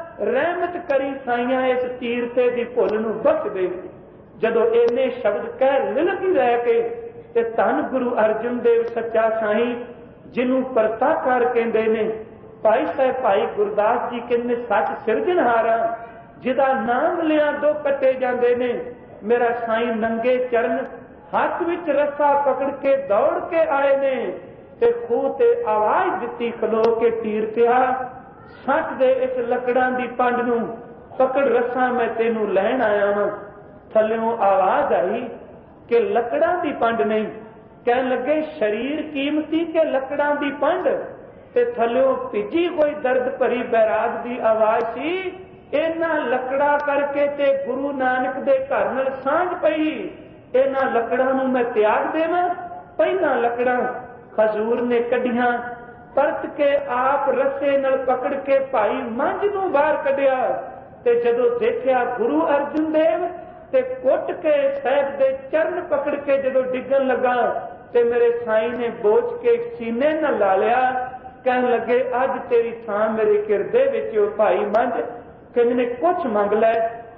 ਰਹਿਮਤ ਕਰੀ ਸਾਈਆਂ, ਇਸ ਤੀਰਥੇ ਦੀ ਭੁੱਲ ਨੂੰ ਬਖਸ਼ ਦੇ। ਜਦੋਂ ਇਹਨੇ ਸ਼ਬਦ ਕਹਿ ਲਿਲਕੀ ਰਹਿ ਕੇ ਤੇ ਧੰਨ ਗੁਰੂ ਅਰਜਨ ਦੇਵ ਸੱਚਾ ਸਾਈਂ, ਜਿਹਨੂੰ ਪਰਤਾਕਾਰ ਕਹਿੰਦੇ ਨੇ, ਭਾਈ ਸਾਹਿਬ ਭਾਈ ਗੁਰਦਾਸ ਜੀ ਕਹਿੰਦੇ ਸੱਚ ਸਿਰਜਣਹਾਰਾ, ਜਿਹਦਾ ਨਾਮ ਲਿਆ ਦੋ ਕੱਟੇ ਜਾਂਦੇ ਨੇ। ਮੇਰਾ ਸਾਈਂ ਨੰਗੇ ਚਰਨ ਹੱਥ ਵਿੱਚ ਰੱਸਾ ਪਕੜ ਕੇ ਦੌੜ ਕੇ ਆਏ ਨੇ ਤੇ ਖੂਹ ਤੇ ਆਵਾਜ਼ ਦਿੱਤੀ ਖਲੋ ਕੇ, ਤੀਰ ਪਿਆ ਸੱਚ ਦੇ ਇਸ ਲੱਕੜਾਂ ਦੀ ਪੰਡ ਨੂੰ ਪਕੜ, ਰੱਸਾ ਮੈਂ ਤੈਨੂੰ ਲੈਣ ਆਇਆ ਵਾਂ। ਥੱਲਿਓਂ ਆਵਾਜ਼ ਆਈ ਕਿ ਲੱਕੜਾਂ ਦੀ ਪੰਡ ਨਹੀਂ। ਕਹਿਣ ਲੱਗੇ, ਸਰੀਰ ਕੀਮਤੀ ਕਿ ਲੱਕੜਾਂ ਦੀ ਪੰਡ? ਤੇ ਥੱਲਿਓਂ ਭਿੱਜੀ ਕੋਈ ਦਰਦ ਭਰੀ ਬੈਰਾਗ ਦੀ ਆਵਾਜ਼ ਸੀ, ਇਹਨਾਂ ਲੱਕੜਾਂ ਕਰਕੇ ਤੇ ਗੁਰੂ ਨਾਨਕ ਦੇ ਘਰ ਨਾਲ ਸਾਂਝ ਪਈ, ਇਹਨਾਂ ਲੱਕੜਾਂ ਨੂੰ ਮੈਂ ਤਿਆਗ ਦੇਵਾਂ? ਪਹਿਲਾਂ ਲੱਕੜਾਂ ਹਜ਼ੂਰ ਨੇ ਕੱਢੀਆਂ, ਪਰਤ ਕੇ ਆਪ ਰੱਸੇ ਨਾਲ ਪਕੜ ਕੇ ਭਾਈ ਮੰਝ ਨੂੰ ਬਾਹਰ ਕੱਢਿਆ ਤੇ ਜਦੋਂ ਦੇਖਿਆ ਗੁਰੂ ਅਰਜਨ ਦੇਵ ਤੇ ਕੁੱਟ ਕੇ ਸਾਹਿਬ ਦੇ ਚਰਨ ਪਕੜ ਕੇ ਜਦੋਂ ਡਿੱਗਣ ਲੱਗਾ ਤੇ ਮੇਰੇ ਸਾਈਂ ਨੇ ਬੋਝ ਕੇ ਸੀਨੇ ਨਾਲ ਲਾ ਲਿਆ। ਕਹਿਣ ਲੱਗੇ, ਅੱਜ ਤੇਰੀ ਥਾਂ ਮੇਰੇ ਕਿਰਦੇ ਵਿੱਚ ਉਹ ਭਾਈ ਮੰਝ। ਕਹਿੰਦੇ ਨੇ, ਕੁਛ ਮੰਗ ਲੈ,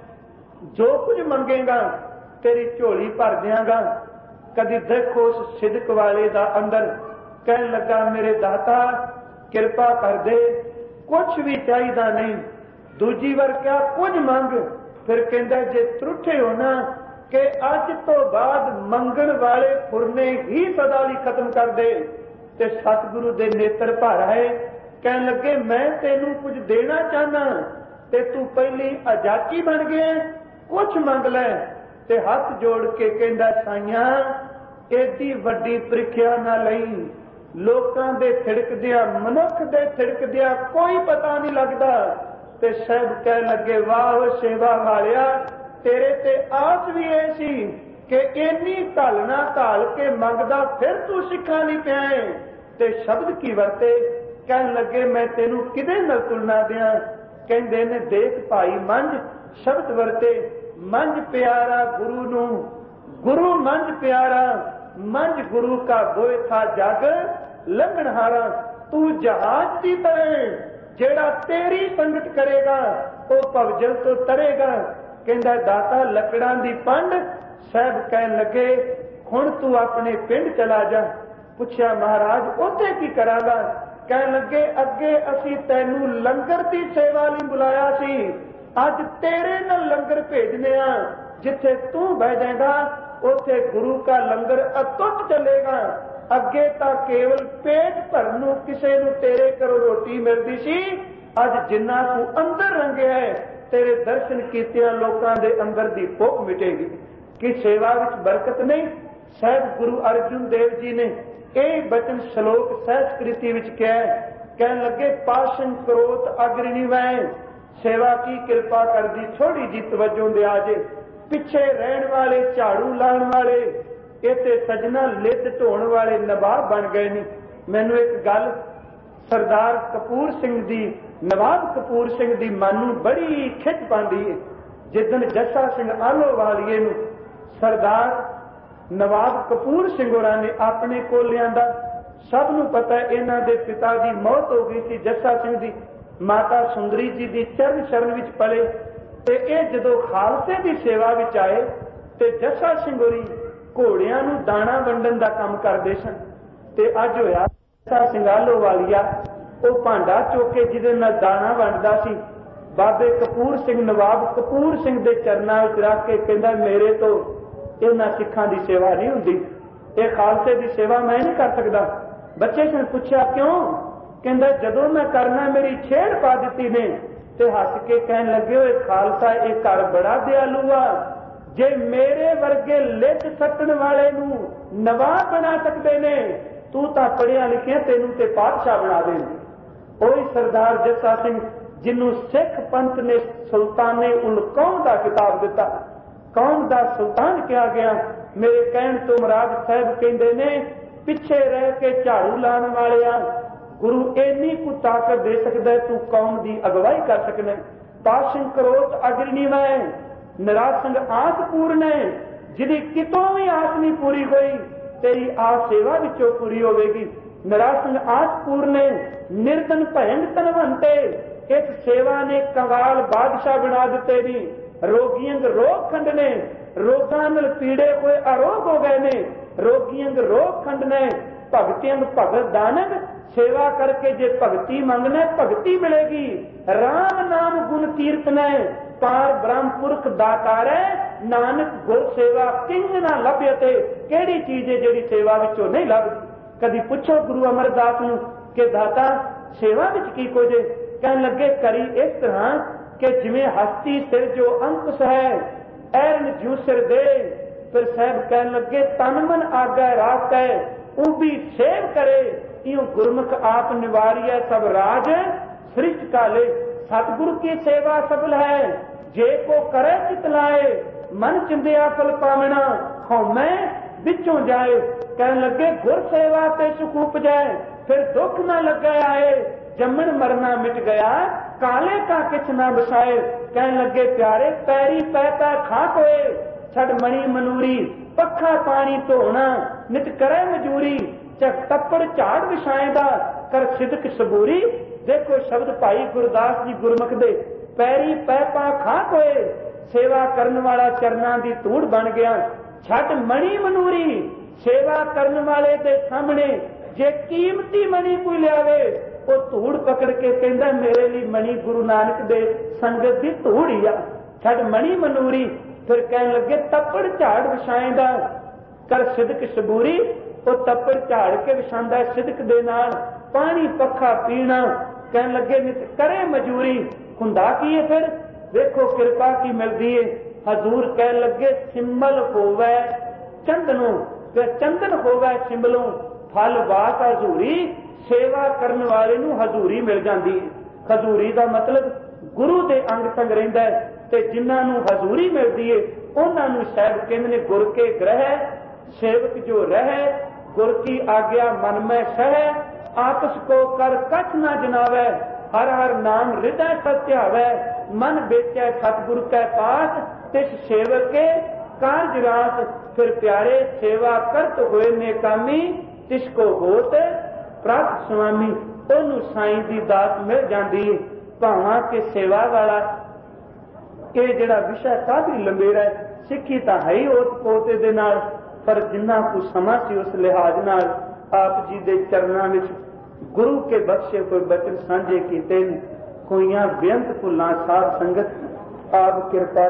ਜੋ ਕੁਝ ਮੰਗੇਗਾ ਤੇਰੀ ਝੋਲੀ ਭਰ ਦਿਆਂਗਾ। ਕਦੀ ਦੇਖੋ ਉਸ ਸਿਦਕ ਵਾਲੇ ਦਾ ਅੰਦਰ। ਕਹਿਣ ਲੱਗਾ, ਮੇਰੇ ਦਾਤਾ ਕਿਰਪਾ ਕਰ ਦੇ, ਕੁਛ ਵੀ ਚਾਹੀਦਾ ਨਹੀਂ। ਦੂਜੀ ਵਾਰ ਕਿਹਾ, ਕੁਝ ਮੰਗ। ਫਿਰ ਕਹਿੰਦਾ, ਜੇ ਤਰੁੱਠੇ ਹੋ ਨਾ ਕਿ ਅੱਜ ਤੋਂ ਬਾਅਦ ਮੰਗਣ ਵਾਲੇ ਫੁਰਨੇ ਹੀ ਸਦਾ ਲਈ ਖਤਮ ਕਰ ਦੇ। ਤੇ ਸਤਿਗੁਰੂ ਦੇ ਨੇਤਰ ਭਰ ਆਏ। ਕਹਿਣ ਲੱਗੇ, ਮੈਂ ਤੈਨੂੰ ਕੁਝ ਦੇਣਾ ਚਾਹਨਾ ਤੇ ਤੂੰ ਪਹਿਲੀ ਅਜਾਚੀ ਬਣ ਗਿਆ, ਕੁਛ ਮੰਗ ਲੈ। ਤੇ ਹੱਥ ਜੋੜ ਕੇ ਕਹਿੰਦਾ, ਸਾਈਆਂ ਏਡੀ ਵੱਡੀ ਪ੍ਰੀਖਿਆ ਨਾ ਲਈ, ਲੋਕਾਂ ਦੇ ਥਿੜਕਦਿਆਂ, ਮਨੁੱਖ ਦੇ ਥਿੜਕਦਿਆਂ ਕੋਈ ਪਤਾ ਨਹੀਂ ਲੱਗਦਾ। ਤੇ ਸਾਹਿਬ ਕਹਿਣ ਲੱਗੇ, ਵਾਹ ਸੇਵਾ ਵਾਲਿਆ, ਤੇਰੇ ਤੇ ਆਸ ਵੀ ਇਹ ਸੀ ਕਿ ਇੰਨੀ ਢਾਲਣਾ ਢਾਲ ਕੇ ਮੰਗਦਾ ਫਿਰ ਤੂੰ ਸਿੱਖਾਂ ਨਹੀਂ ਪਿਆ। ਤੇ ਸ਼ਬਦ ਕੀ ਵਰਤੇ? ਕਹਿਣ ਲੱਗੇ, ਮੈਂ ਤੈਨੂੰ ਕਿਹਦੇ ਨਾਲ ਤੁਲਨਾ ਦਿਆਂ? ਕਹਿੰਦੇ ਨੇ, ਦੇਖ ਭਾਈ ਮੰਝ, ਸ਼ਬਦ ਵਰਤੇ, ਮੰਝ ਪਿਆਰਾ ਗੁਰੂ ਨੂੰ, ਗੁਰੂ ਮੰਝ ਪਿਆਰਾ, ਮੰਝ ਗੁਰੂ ਕਾ ਬੋਏ ਥਾ ਜਗ ਲੰਘਣਹਾਰਾ। ਤੂੰ ਜਹਾਜ਼ ਦੀ ਤਰ੍ਹਾਂ, ਜਿਹੜਾ ਤੇਰੀ ਸੰਗਤ ਕਰੇਗਾ ਉਹ ਭਵਜਲ ਤੋਂ ਤਰੇਗਾ। ਕਹਿੰਦਾ, ਦਾਤਾ ਲੱਕੜਾਂ ਦੀ ਪੰਡ। ਸਾਹਿਬ ਕਹਿਣ ਲੱਗੇ, ਹੁਣ ਤੂੰ ਆਪਣੇ ਪਿੰਡ ਚਲਾ ਜਾ। ਪੁੱਛਿਆ, ਮਹਾਰਾਜ ਉੱਥੇ ਕੀ ਕਰਾਂਗਾ? ਕਹਿਣ ਲੱਗੇ, ਅੱਗੇ ਅਸੀਂ ਤੈਨੂੰ ਲੰਗਰ ਦੀ ਸੇਵਾ ਲਈ ਬੁਲਾਇਆ ਸੀ, ਅੱਜ ਤੇਰੇ ਨਾਲ ਲੰਗਰ ਭੇਜਨੇ ਆ। ਜਿੱਥੇ ਤੂੰ ਬਹਿ ਜਾਏਗਾ ਉੱਥੇ ਗੁਰੂ ਕਾ ਲੰਗਰ ਅਟੁੱਟ ਚੱਲੇਗਾ। ਅੱਗੇ ਤਾਂ ਕੇਵਲ ਪੇਟ ਭਰਨ ਨੂੰ ਕਿਸੇ ਨੂੰ ਤੇਰੇ ਘਰੋਂ ਰੋਟੀ ਮਿਲਦੀ ਸੀ, अज जिन्ना तू अंदर रंगया है तेरे दर्शन कीतियां लोकां दे अंदर दी भुख मिटेगी कि सेवा विच बरकत नहीं। साहब गुरु अर्जुन देव जी ने यह बचन श्लोक सहस्कृति विच कहा है, कहन लगे पाशन क्रोध अग्नि वै सेवा की कृपा कर दी छोड़ी जी तवज्जो दे आजे। पिछे रहन वाले झाड़ू लाने वाले इते सजना लिद ढोण वाले नवाब बन गए नहीं। मैनू एक गल सरदार कपूर सिंह दी नवाब कपूर सिंह दी मन नूं बड़ी खिच पांदी है। जिदन जस्सा सिंह आलोवालिए नूं सरदार नवाब कपूर सिंह होरां ने अपने कोल लिआंदा, सब नूं पता है इन्हां दे पिता दी मौत हो गई सी जस्सा सिंह दी, माता सुंदरी जी दी चरण शरण विच पले ते इह जदों खालसे दी सेवा विच आए ते जस्सा सिंह होरी घोड़ियां नूं दाणा वंडण दा काम करदे सन ते अज होया जस्सा सिंह आलोवालिया ਉਹ ਭਾਂਡਾ ਚੁੱਕ ਕੇ ਜਿਹਦੇ ਨਾਲ ਦਾਣਾ ਵੰਡਦਾ ਸੀ ਬਾਬੇ ਕਪੂਰ ਸਿੰਘ ਨਵਾਬ ਕਪੂਰ ਸਿੰਘ ਦੇ ਚਰਨਾਂ ਵਿੱਚ ਰੱਖ ਕੇ ਕਹਿੰਦਾ ਮੇਰੇ ਤੋਂ ਇਹਨਾਂ ਸਿੱਖਾਂ ਦੀ ਸੇਵਾ ਨਹੀਂ ਹੁੰਦੀ, ਇਹ ਖਾਲਸੇ ਦੀ ਸੇਵਾ ਮੈਂ ਨਹੀਂ ਕਰ ਸਕਦਾ। ਬੱਚੇ ਨੇ ਪੁੱਛਿਆ ਕਿਉਂ? ਕਹਿੰਦਾ ਜਦੋਂ ਮੈਂ ਕਰਨਾ ਮੇਰੀ ਛੇੜ ਪਾ ਦਿੱਤੀ ਨੇ। ਤੇ ਹੱਸ ਕੇ ਕਹਿਣ ਲੱਗੇ ਓਏ ਖਾਲਸਾ ਇਹ ਘਰ ਬੜਾ ਦਿਆਲੂ ਆ, ਜੇ ਮੇਰੇ ਵਰਗੇ ਲਿੱਜ ਸੱਟਣ ਵਾਲੇ ਨੂੰ ਨਵਾਬ ਬਣਾ ਸਕਦੇ ਨੇ ਤੂੰ ਤਾਂ ਪੜ੍ਹਿਆ ਲਿਖਿਆ ਤੈਨੂੰ ਤੇ ਪਾਤਸ਼ਾਹ ਬਣਾ ਦੇ। ਉਹੀ ਸਰਦਾਰ ਜੱਸਾ ਸਿੰਘ ਜਿਹਨੂੰ ਸਿੱਖ ਪੰਥ ਨੇ ਸੁਲਤਾਨੇ ਉਲ ਕੌਮ ਦਾ ਖਿਤਾਬ ਦਿੱਤਾ, ਕੌਮ ਦਾ ਸੁਲਤਾਨ ਕਿਹਾ ਗਿਆ। ਮੇਰੇ ਕਹਿਣ ਤੋਂ ਮੁਰਾਦ ਸਾਹਿਬ ਕਹਿੰਦੇ ਨੇ ਪਿੱਛੇ ਰਹਿ ਕੇ ਝਾੜੂ ਲਾਉਣ ਵਾਲਿਆ ਗੁਰੂ ਇੰਨੀ ਕੁ ਤਾਕਤ ਦੇ ਸਕਦਾ ਤੂੰ ਕੌਮ ਦੀ ਅਗਵਾਈ ਕਰ ਸਕਣਾ। ਪਾਸ਼ਨ ਕਰੋਤ ਅਗਰਨੀ ਮੈਂ ਨਿਰਾਸੰਗ ਆਸ ਪੂਰਨ ਹੈ, ਜਿਹਦੀ ਕਿਤੋਂ ਵੀ ਆਸ ਨਹੀਂ ਪੂਰੀ ਹੋਈ तेरी आस सेवा विचों पूरी होगी। निरासंग आस पूर्ण निर्धन भैंड धनवंते इस सेवा ने कंगाल बादशाह बना दिते नी। रोगियंग रोग खंड ने रोगां नाल पीड़े हुए आरोग हो गए ने, रोगियंग रोग खंड ने भगतियंग भगत दानग सेवा करके जे भगती मंगना भगती मिलेगी। राम नाम गुण कीर्तन पार ब्रह्म पुरख दातार है नानक गुर सेवा किंग ना लभ्यते। केड़ी चीज है जिहड़ी सेवा विचों नहीं लभदी? कदी पुछो गुरु अमरदास नूं कि दाता सेवा विच की कुछ? कहन लगे करी इस तरह कि जिवें हस्ती सिर जो अंकुश है ऐरन ज्यों सिर दे। फिर साहब कहन लगे तन मन आगे रात है उबी सेव करे इं गुरमुख आप निवारिय सब राज सृष्ट काले। सतगुरु की सेवा सफल है जे को करे चितलाए मन चिंदिया फल पावना हौमै बिचों जाए। कहन लगे गुर सेवा ते सुख उपजाए फिर दुख न लगे आए जमन मरना मिट गया काले का किछ ना बसाए। कहन लगे प्यारे पैरी पैता खाक होए छड़ मणि मनूरी पखा पानी धोना नित करे मजूरी चक तपड़ झाड़ विछाएदा कर सिदक सबूरी। देखो शब्द भाई गुरदास जी गुरमुख दे पैरी पैपा खाक होए सेवा करने वाला चरना की धूड़ बन गया। छट मणि मनूरी सेवा करने वाले के सामने जे कीमती मणि कोई लियावे वो धूड़ पकड़ के कहता मेरे लिए मणि गुरु नानक दे संगत की धूड़ ही आ। छट मणि मनूरी फिर कह लगे तपड़ झाड़ विछाएदा कर सिदक सबूरी। वो तपड़ झाड़ के विछांदा सिदक दे नाल पानी पखा पीना। कह लगे नित करे मजूरी हुंदा की है फिर देखो कृपा की मिलती है। हजूर कह लगे सिंबल होवे चंदनों फिर चंदन होवे सिंबलों फल वास हजूरी। सेवा करने वाले नूं हजूरी मिल जाती है। हजूरी का मतलब गुरु के अंग संग रहिंदा है ते जिन्हां नूं हजूरी मिलती है उन्हां नूं साहब कहंदे ने गुर के ग्रह सेवक जो रह गुर की आज्ञा मन में सह आपस को कर कछ न जनावे हर हर नाम हृदय सत्यावे मन बेचे सतगुरु के पास तिस सेवक के कार्य रास। फिर प्यारे सेवा करत हुए ने कामी तिसको होत प्राप्त स्वामी। ओनू साईं दी दात मिल जाती है। भावां के सेवा वाला ये जिहड़ा विषय काफी लंबेरा है सिक्खी तो है ही ओत पोते दे नाल पर जिन्ना को समा सी उस लिहाज नाल आप जी दे चरनां विच गुरु के बख्शे कोई बचन सांझे कीते कोईयां बेअंत भुलां साध संगत आप कृपा